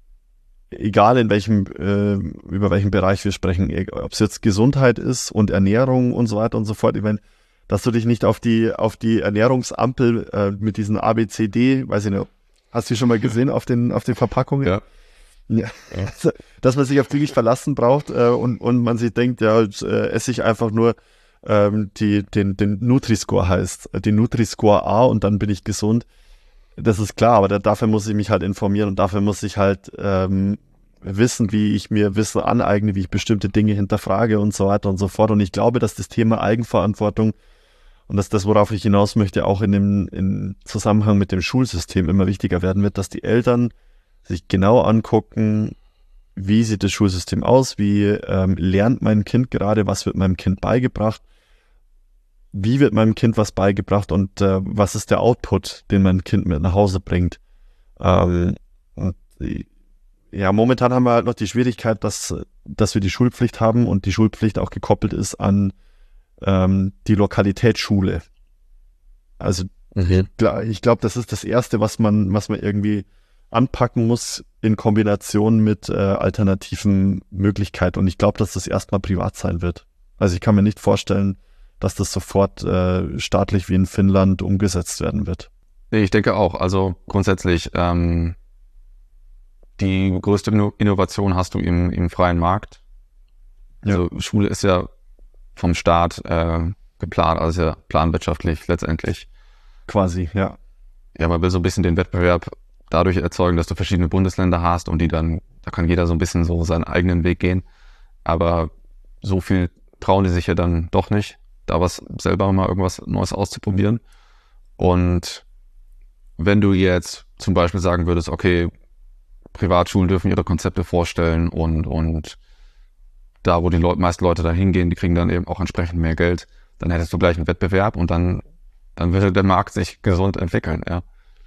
egal in welchem, äh, über welchen Bereich wir sprechen, ob es jetzt Gesundheit ist und Ernährung und so weiter und so fort. Ich meine, dass du dich nicht auf die auf die Ernährungsampel äh, mit diesen A B C D, weiß ich nicht, hast du die schon mal gesehen auf den auf den Verpackungen? Ja. Ja, ja. Dass man sich auf die nicht verlassen braucht äh, und, und man sich denkt, ja, jetzt, äh, esse ich einfach nur ähm, die, den, den Nutri-Score heißt, den Nutri-Score A und dann bin ich gesund. Das ist klar, aber da, dafür muss ich mich halt informieren und dafür muss ich halt ähm, wissen, wie ich mir Wissen aneigne, wie ich bestimmte Dinge hinterfrage und so weiter und so fort. Und ich glaube, dass das Thema Eigenverantwortung und dass das, worauf ich hinaus möchte, auch in dem im Zusammenhang mit dem Schulsystem immer wichtiger werden wird, dass die Eltern sich genau angucken, wie sieht das Schulsystem aus, wie ähm, lernt mein Kind gerade, was wird meinem Kind beigebracht, wie wird meinem Kind was beigebracht und äh, was ist der Output, den mein Kind mit nach Hause bringt. Ähm, und, ja, momentan haben wir halt noch die Schwierigkeit, dass, dass wir die Schulpflicht haben und die Schulpflicht auch gekoppelt ist an ähm, die Lokalitätsschule. Also mhm. ich glaube, das ist das Erste, was man, was man irgendwie anpacken muss in Kombination mit äh, alternativen Möglichkeiten. Und ich glaube, dass das erstmal privat sein wird. Also ich kann mir nicht vorstellen, dass das sofort äh, staatlich wie in Finnland umgesetzt werden wird. Nee, ich denke auch. Also grundsätzlich, ähm, die größte Innovation hast du im, im freien Markt. Also ja. Schule ist ja vom Staat äh, geplant, also ja planwirtschaftlich letztendlich. Quasi, ja. Ja, man will so ein bisschen den Wettbewerb dadurch erzeugen, dass du verschiedene Bundesländer hast und die dann, da kann jeder so ein bisschen so seinen eigenen Weg gehen. Aber so viel trauen die sich ja dann doch nicht, da was selber mal irgendwas Neues auszuprobieren. Und wenn du jetzt zum Beispiel sagen würdest, okay, Privatschulen dürfen ihre Konzepte vorstellen und, und da, wo die Leute, meisten Leute da hingehen, die kriegen dann eben auch entsprechend mehr Geld, dann hättest du gleich einen Wettbewerb und dann, dann würde der Markt sich gesund entwickeln, ja.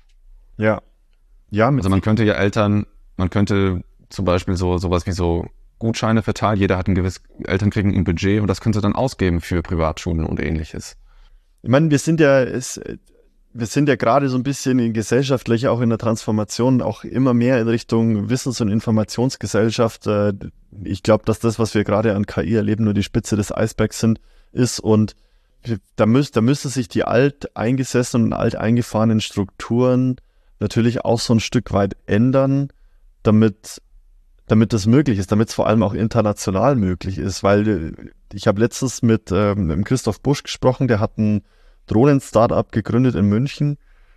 Ja. Ja, also man könnte ja Eltern, man könnte zum Beispiel so sowas wie so Gutscheine verteilen, jeder hat ein gewisses, Eltern kriegen ein Budget und das können sie dann ausgeben für Privatschulen und ähnliches. Ich meine, wir sind ja, es, wir sind ja gerade so ein bisschen in gesellschaftlich, auch in der Transformation, auch immer mehr in Richtung Wissens- und Informationsgesellschaft. Ich glaube, dass das, was wir gerade an K I erleben, nur die Spitze des Eisbergs sind, ist und da müsste, da müsste sich die alt eingesessenen und alt eingefahrenen Strukturen natürlich auch so ein Stück weit ändern, damit damit das möglich ist, damit es vor allem auch international möglich ist, weil ich habe letztens mit, ähm, mit Christoph Busch gesprochen, der hat ein Drohnen-Startup gegründet in München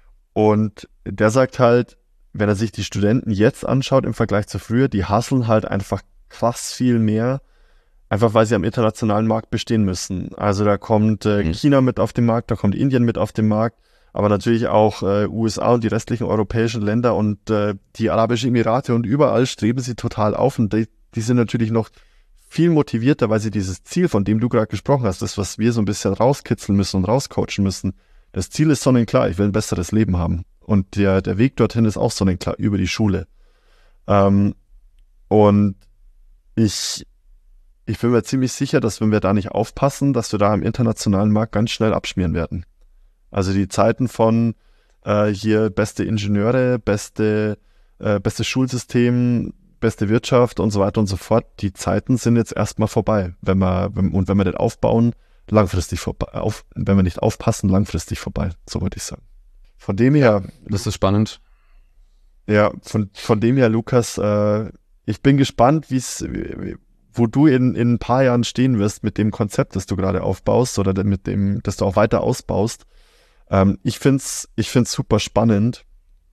und der sagt halt, wenn er sich die Studenten jetzt anschaut im Vergleich zu früher, die hustlen halt einfach krass viel mehr, einfach weil sie am internationalen Markt bestehen müssen. Also da kommt äh, mhm. China mit auf den Markt, da kommt Indien mit auf den Markt, aber natürlich auch äh, U S A und die restlichen europäischen Länder und äh, die Arabischen Emirate und überall streben sie total auf und die, die sind natürlich noch viel motivierter, weil sie dieses Ziel, von dem du gerade gesprochen hast, das, was wir so ein bisschen rauskitzeln müssen und rauscoachen müssen, das Ziel ist sonnenklar, ich will ein besseres Leben haben und der, der Weg dorthin ist auch sonnenklar, über die Schule. Ähm, und ich, ich bin mir ziemlich sicher, dass wenn wir da nicht aufpassen, dass wir da im internationalen Markt ganz schnell abschmieren werden. Also die Zeiten von äh, hier beste Ingenieure, beste, äh, bestes Schulsystem, beste Wirtschaft und so weiter und so fort, die Zeiten sind jetzt erstmal vorbei. Wenn wir, wenn, und wenn wir das aufbauen, langfristig vorbei, auf, wenn wir nicht aufpassen, langfristig vorbei, so würde ich sagen. Von dem her. Das ist spannend. Ja, von, von dem her, Lukas, äh, ich bin gespannt, wie's, wo du in, in ein paar Jahren stehen wirst mit dem Konzept, das du gerade aufbaust oder mit dem, das du auch weiter ausbaust. Ähm, ich find's, ich find's super spannend.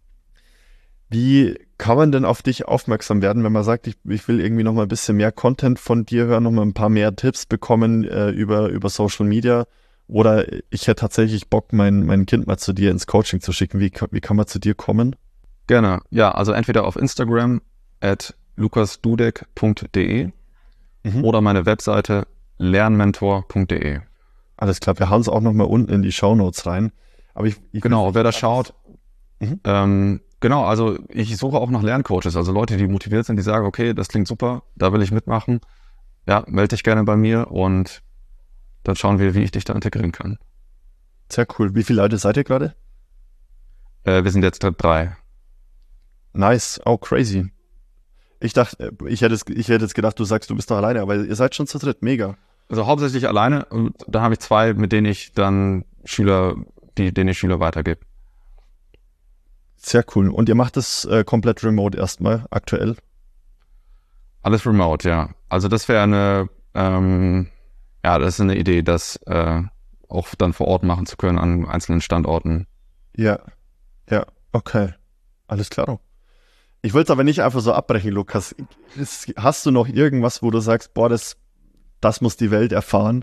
Wie kann man denn auf dich aufmerksam werden, wenn man sagt, ich, ich will irgendwie noch mal ein bisschen mehr Content von dir hören, noch mal ein paar mehr Tipps bekommen äh, über, über Social Media, oder ich hätte tatsächlich Bock, mein, mein Kind mal zu dir ins Coaching zu schicken. Wie, wie kann man zu dir kommen? Gerne. Ja, also entweder auf Instagram at lukasdudek punkt de mhm. oder meine Webseite lernmentor punkt de. Alles klar, wir hauen es auch noch mal unten in die Shownotes rein. Aber ich, ich genau, wer da schaut, mhm. ähm, genau, also ich suche auch nach Lerncoaches, also Leute, die motiviert sind, die sagen, okay, das klingt super, da will ich mitmachen. Ja, melde dich gerne bei mir und dann schauen wir, wie ich dich da integrieren kann. Sehr cool. Wie viele Leute seid ihr gerade? Äh, wir sind jetzt drei. Nice. Oh, crazy. Ich dachte, ich hätte, ich hätte jetzt gedacht, du sagst, du bist noch alleine, aber ihr seid schon zu dritt. Mega. Also hauptsächlich alleine und da habe ich zwei, mit denen ich dann Schüler, die, denen ich Schüler weitergebe. Sehr cool. Und ihr macht das äh, komplett remote erstmal, aktuell? Alles remote, ja. Also das wäre eine, ähm, ja, das ist eine Idee, das äh, auch dann vor Ort machen zu können an einzelnen Standorten. Ja, ja, okay. Alles klar. Ich will es aber nicht einfach so abbrechen, Lukas. Ist, hast du noch irgendwas, wo du sagst, boah, das, das muss die Welt erfahren?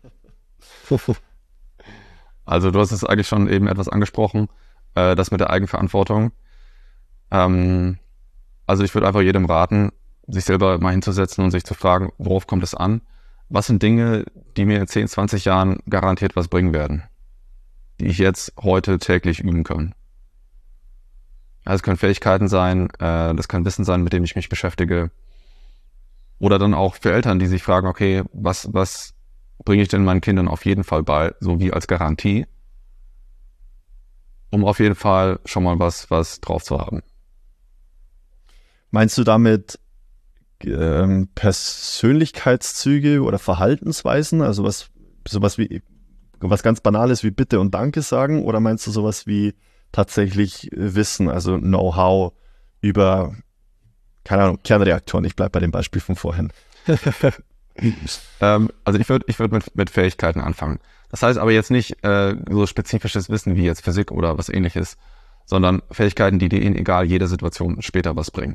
Also du hast es eigentlich schon eben etwas angesprochen, äh, das mit der Eigenverantwortung. Ähm, also ich würde einfach jedem raten, sich selber mal hinzusetzen und sich zu fragen, worauf kommt es an? Was sind Dinge, die mir in zehn, zwanzig Jahren garantiert was bringen werden, die ich jetzt heute täglich üben kann? Das können Fähigkeiten sein, äh, das kann Wissen sein, mit dem ich mich beschäftige. Oder dann auch für Eltern, die sich fragen, okay, was, was bringe ich denn meinen Kindern auf jeden Fall bei, so wie als Garantie, um auf jeden Fall schon mal was, was drauf zu haben. Meinst du damit ähm, Persönlichkeitszüge oder Verhaltensweisen, also was sowas wie was ganz Banales wie Bitte und Danke sagen, oder meinst du sowas wie tatsächlich Wissen, also Know-how über, keine Ahnung, Kernreaktoren? Ich bleibe bei dem Beispiel von vorhin. ähm, also ich würde ich würd mit, mit Fähigkeiten anfangen. Das heißt aber jetzt nicht äh, so spezifisches Wissen wie jetzt Physik oder was ähnliches, sondern Fähigkeiten, die dir in egal jeder Situation später was bringen.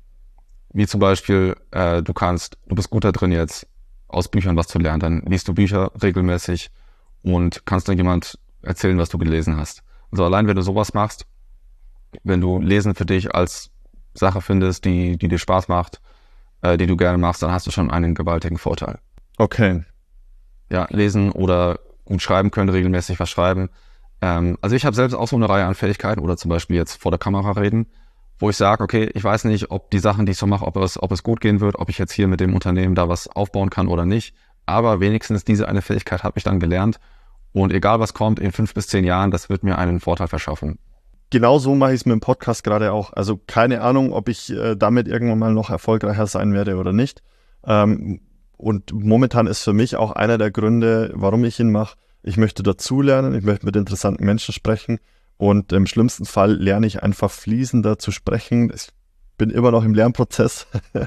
Wie zum Beispiel, äh, du kannst, du bist gut da drin jetzt, aus Büchern was zu lernen, dann liest du Bücher regelmäßig und kannst dann jemand erzählen, was du gelesen hast. Also allein, wenn du sowas machst, wenn du Lesen für dich als Sache findest, die, die dir Spaß macht, äh, die du gerne machst, dann hast du schon einen gewaltigen Vorteil. Okay. Ja, lesen oder gut schreiben können, regelmäßig was schreiben. Ähm, also ich habe selbst auch so eine Reihe an Fähigkeiten oder zum Beispiel jetzt vor der Kamera reden, wo ich sage, okay, ich weiß nicht, ob die Sachen, die ich so mache, ob es, ob es gut gehen wird, ob ich jetzt hier mit dem Unternehmen da was aufbauen kann oder nicht. Aber wenigstens diese eine Fähigkeit habe ich dann gelernt. Und egal was kommt, in fünf bis zehn Jahren, das wird mir einen Vorteil verschaffen. Genau so mache ich es mit dem Podcast gerade auch. Also keine Ahnung, ob ich äh, damit irgendwann mal noch erfolgreicher sein werde oder nicht. Ähm, und momentan ist für mich auch einer der Gründe, warum ich ihn mache. Ich möchte dazulernen, ich möchte mit interessanten Menschen sprechen und im schlimmsten Fall lerne ich einfach fließender zu sprechen. Ich bin immer noch im Lernprozess.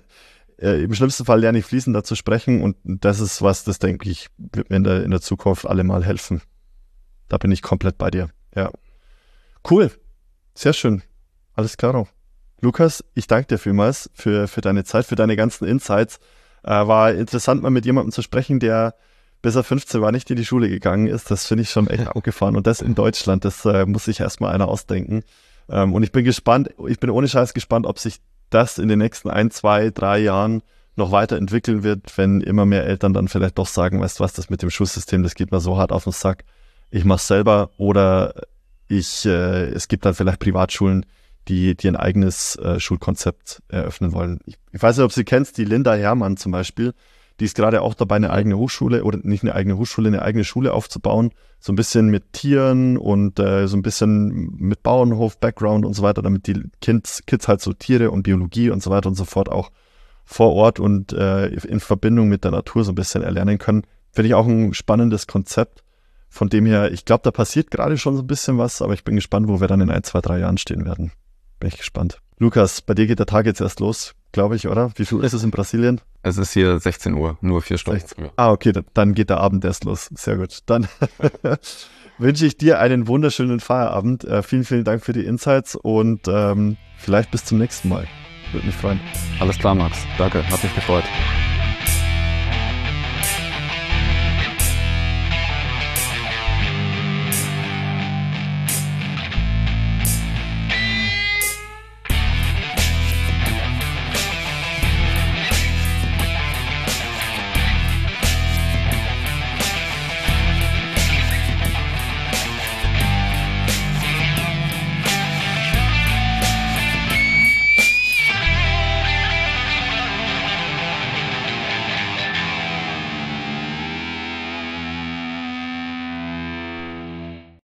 äh, Im schlimmsten Fall lerne ich fließender zu sprechen und das ist was, das denke ich, wird mir in der, in der Zukunft alle mal helfen. Da bin ich komplett bei dir. Ja. Cool. Sehr schön. Alles klar. Lukas, ich danke dir vielmals für, für deine Zeit, für deine ganzen Insights. Äh, war interessant, mal mit jemandem zu sprechen, der bis er fünfzehn war, nicht in die Schule gegangen ist. Das finde ich schon echt abgefahren. Und das in Deutschland, das äh, muss sich erstmal einer ausdenken. Ähm, und ich bin gespannt, ich bin ohne Scheiß gespannt, ob sich das in den nächsten ein, zwei, drei Jahren noch weiterentwickeln wird, wenn immer mehr Eltern dann vielleicht doch sagen, weißt du was, das mit dem Schulsystem, das geht mir so hart auf den Sack. Ich mach's selber oder ich, äh, es gibt dann vielleicht Privatschulen, die, die ein eigenes äh, Schulkonzept eröffnen wollen. Ich, ich weiß nicht, ob du sie kennst, die Linda Herrmann zum Beispiel, Die ist gerade auch dabei, eine eigene Hochschule oder nicht eine eigene Hochschule, eine eigene Schule aufzubauen. So ein bisschen mit Tieren und äh, so ein bisschen mit Bauernhof-Background und so weiter, damit die Kids, Kids halt so Tiere und Biologie und so weiter und so fort auch vor Ort und äh, in Verbindung mit der Natur so ein bisschen erlernen können. Finde ich auch ein spannendes Konzept. Von dem her, ich glaube, da passiert gerade schon so ein bisschen was, aber ich bin gespannt, wo wir dann in ein, zwei, drei Jahren stehen werden. Bin ich gespannt. Lukas, bei dir geht der Tag jetzt erst los, glaube ich, oder? Wie viel ist es in Brasilien? Es ist hier sechzehn Uhr, nur vier Stunden. sechzehn Ah, okay, dann geht der Abend erst los. Sehr gut. Dann wünsche ich dir einen wunderschönen Feierabend. Äh, vielen, vielen Dank für die Insights und ähm, vielleicht bis zum nächsten Mal. Würde mich freuen. Alles klar, Max. Danke, hat mich gefreut.